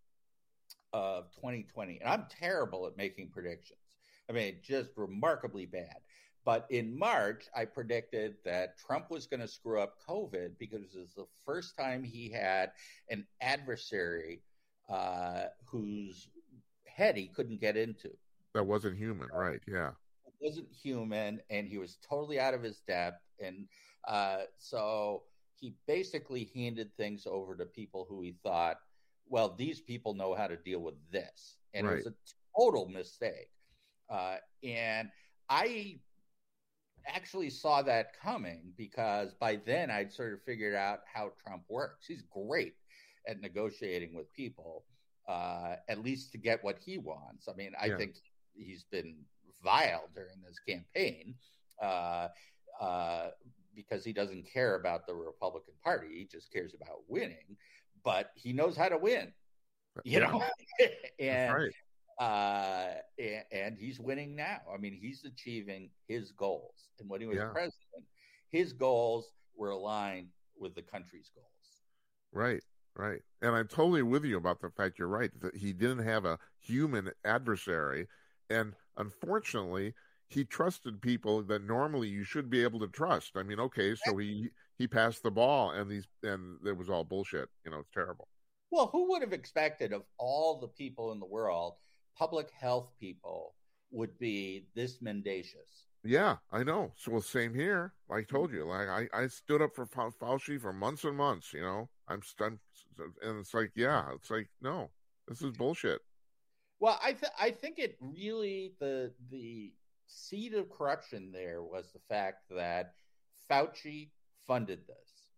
of twenty twenty, and I'm terrible at making predictions. I mean, just remarkably bad. But in March, I predicted that Trump was going to screw up COVID because it was the first time he had an adversary uh, whose head he couldn't get into. That wasn't human, right? Yeah. It wasn't human, and he was totally out of his depth. And uh, so he basically handed things over to people who he thought, well, these people know how to deal with this. And right. It was a total mistake. Uh, and I actually saw that coming because by then I'd sort of figured out how Trump works. He's great at negotiating with people, uh, at least to get what he wants. I mean, I yeah. think he's been vile during this campaign uh, uh, because he doesn't care about the Republican Party. He just cares about winning, but he knows how to win, you know, and, right. uh, and, and he's winning now. I mean, he's achieving his goals. And when he was yeah. president, his goals were aligned with the country's goals. Right, right. And I'm totally with you about the fact you're right, that he didn't have a human adversary. And unfortunately, he trusted people that normally you should be able to trust. I mean, okay, so he he passed the ball, and these and it was all bullshit. You know, it's terrible. Well, who would have expected of all the people in the world, public health people would be this mendacious? Yeah, I know. So well, same here. Like I told you, like I, I stood up for Fauci for months and months. You know, I'm stunned, and it's like, yeah, it's like, no, this is bullshit. Well, I th- I think it really the the seed of corruption there was the fact that Fauci funded this,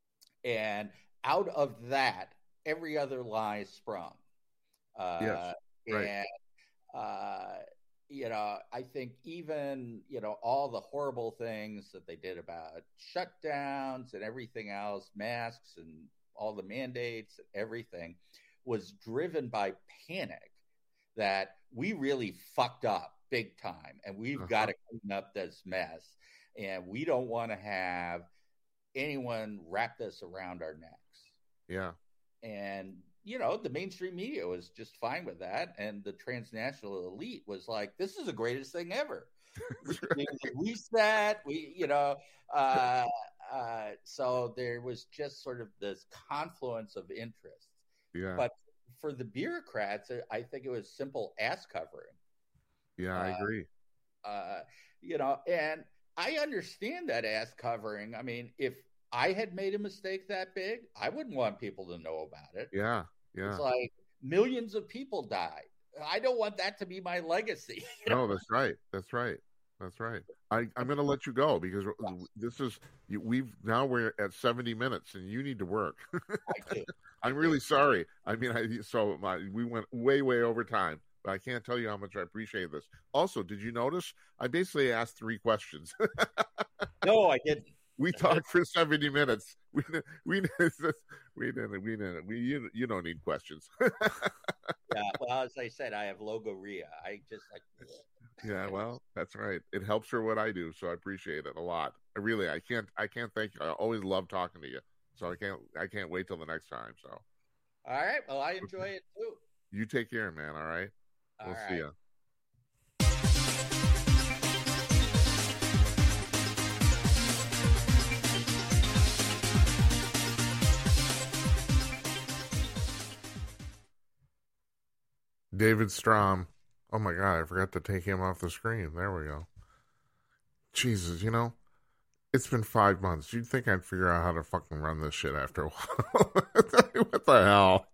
and out of that, every other lie sprung. Uh, yes, right. And uh, you know, I think even, you know, all the horrible things that they did about shutdowns and everything else, masks and all the mandates and everything, was driven by panic that we really fucked up big time, and we've uh-huh. got to clean up this mess, and we don't want to have anyone wrap this around our necks. Yeah. And you know, the mainstream media was just fine with that. And the transnational elite was like, this is the greatest thing ever. Right. We said, we, you know, uh, uh, so there was just sort of this confluence of interests. Yeah. But for the bureaucrats, I think it was simple ass covering. Yeah, I agree. Uh, uh, you know, and I understand that ass covering. I mean, if I had made a mistake that big, I wouldn't want people to know about it. Yeah, yeah. It's like millions of people died. I don't want that to be my legacy. No, know? That's right. That's right. That's right. I, I'm going to let you go because yes. this is we've now we're at seventy minutes and you need to work. I do. I'm really sorry. I mean, I so my, we went way way over time, but I can't tell you how much I appreciate this. Also, did you notice I basically asked three questions? No, I didn't. We talked for seventy minutes. We we we didn't we didn't we you, you don't need questions. Yeah, well, as I said, I have logorrhea. I just I, yeah, well, that's right. It helps for what I do, so I appreciate it a lot. I really I can't I can't thank you. I always love talking to you, so I can't I can't wait till the next time. So, all right. Well, I enjoy it too. You take care, man. All right. All we'll right. see you. David Strom. Oh my God, I forgot to take him off the screen. There we go. Jesus, you know, it's been five months. You'd think I'd figure out how to fucking run this shit after a while. What the hell?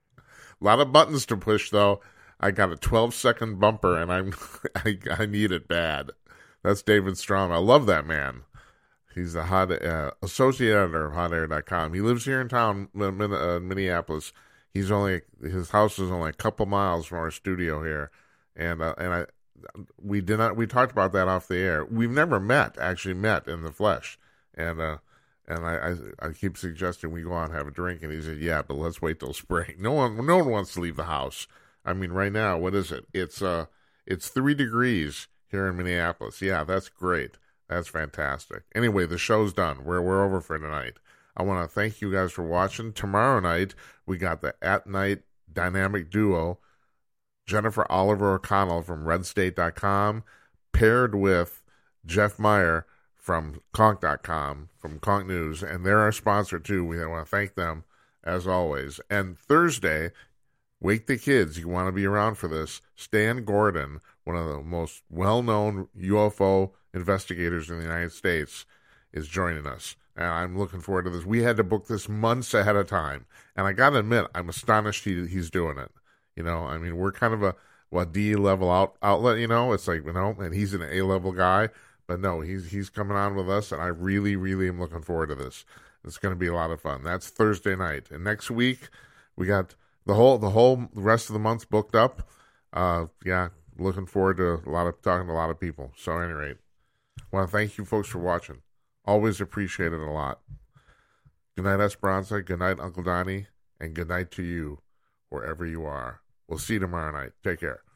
A lot of buttons to push, though. I got a twelve second bumper, and I'm I, I need it bad. That's David Strom. I love that man. He's the hot uh, associate editor of hot air dot com. He lives here in town, uh, Minneapolis. He's only his house is only a couple miles from our studio here, and uh, and I we did not we talked about that off the air. We've never met actually met in the flesh, and uh, and I, I I keep suggesting we go out and have a drink, and he said, yeah, but let's wait till spring. No one no one wants to leave the house. I mean, right now, what is it? It's uh it's three degrees here in Minneapolis. Yeah, that's great. That's fantastic. Anyway, the show's done. We're we're over for tonight. I want to thank you guys for watching. Tomorrow night, we got the At Night dynamic duo, Jennifer Oliver O'Connell from red state dot com, paired with Jeff Meyer from conk dot com, from Conk News, and they're our sponsor, too. We want to thank them, as always. And Thursday, Wake the Kids. You want to be around for this. Stan Gordon, one of the most well-known U F O investigators in the United States, is joining us. And I'm looking forward to this. We had to book this months ahead of time. And I got to admit, I'm astonished he, he's doing it. You know, I mean, we're kind of a what D-level out, outlet, you know. It's like, you know, and he's an A-level guy. But no, he's he's coming on with us, and I really, really am looking forward to this. It's going to be a lot of fun. That's Thursday night. And next week, we got the whole the whole rest of the month's booked up. Uh, yeah, looking forward to a lot of talking to a lot of people. So, at any rate, I want to thank you folks for watching. Always appreciate it a lot. Good night, Esperanza. Good night, Uncle Donnie. And good night to you, wherever you are. We'll see you tomorrow night. Take care.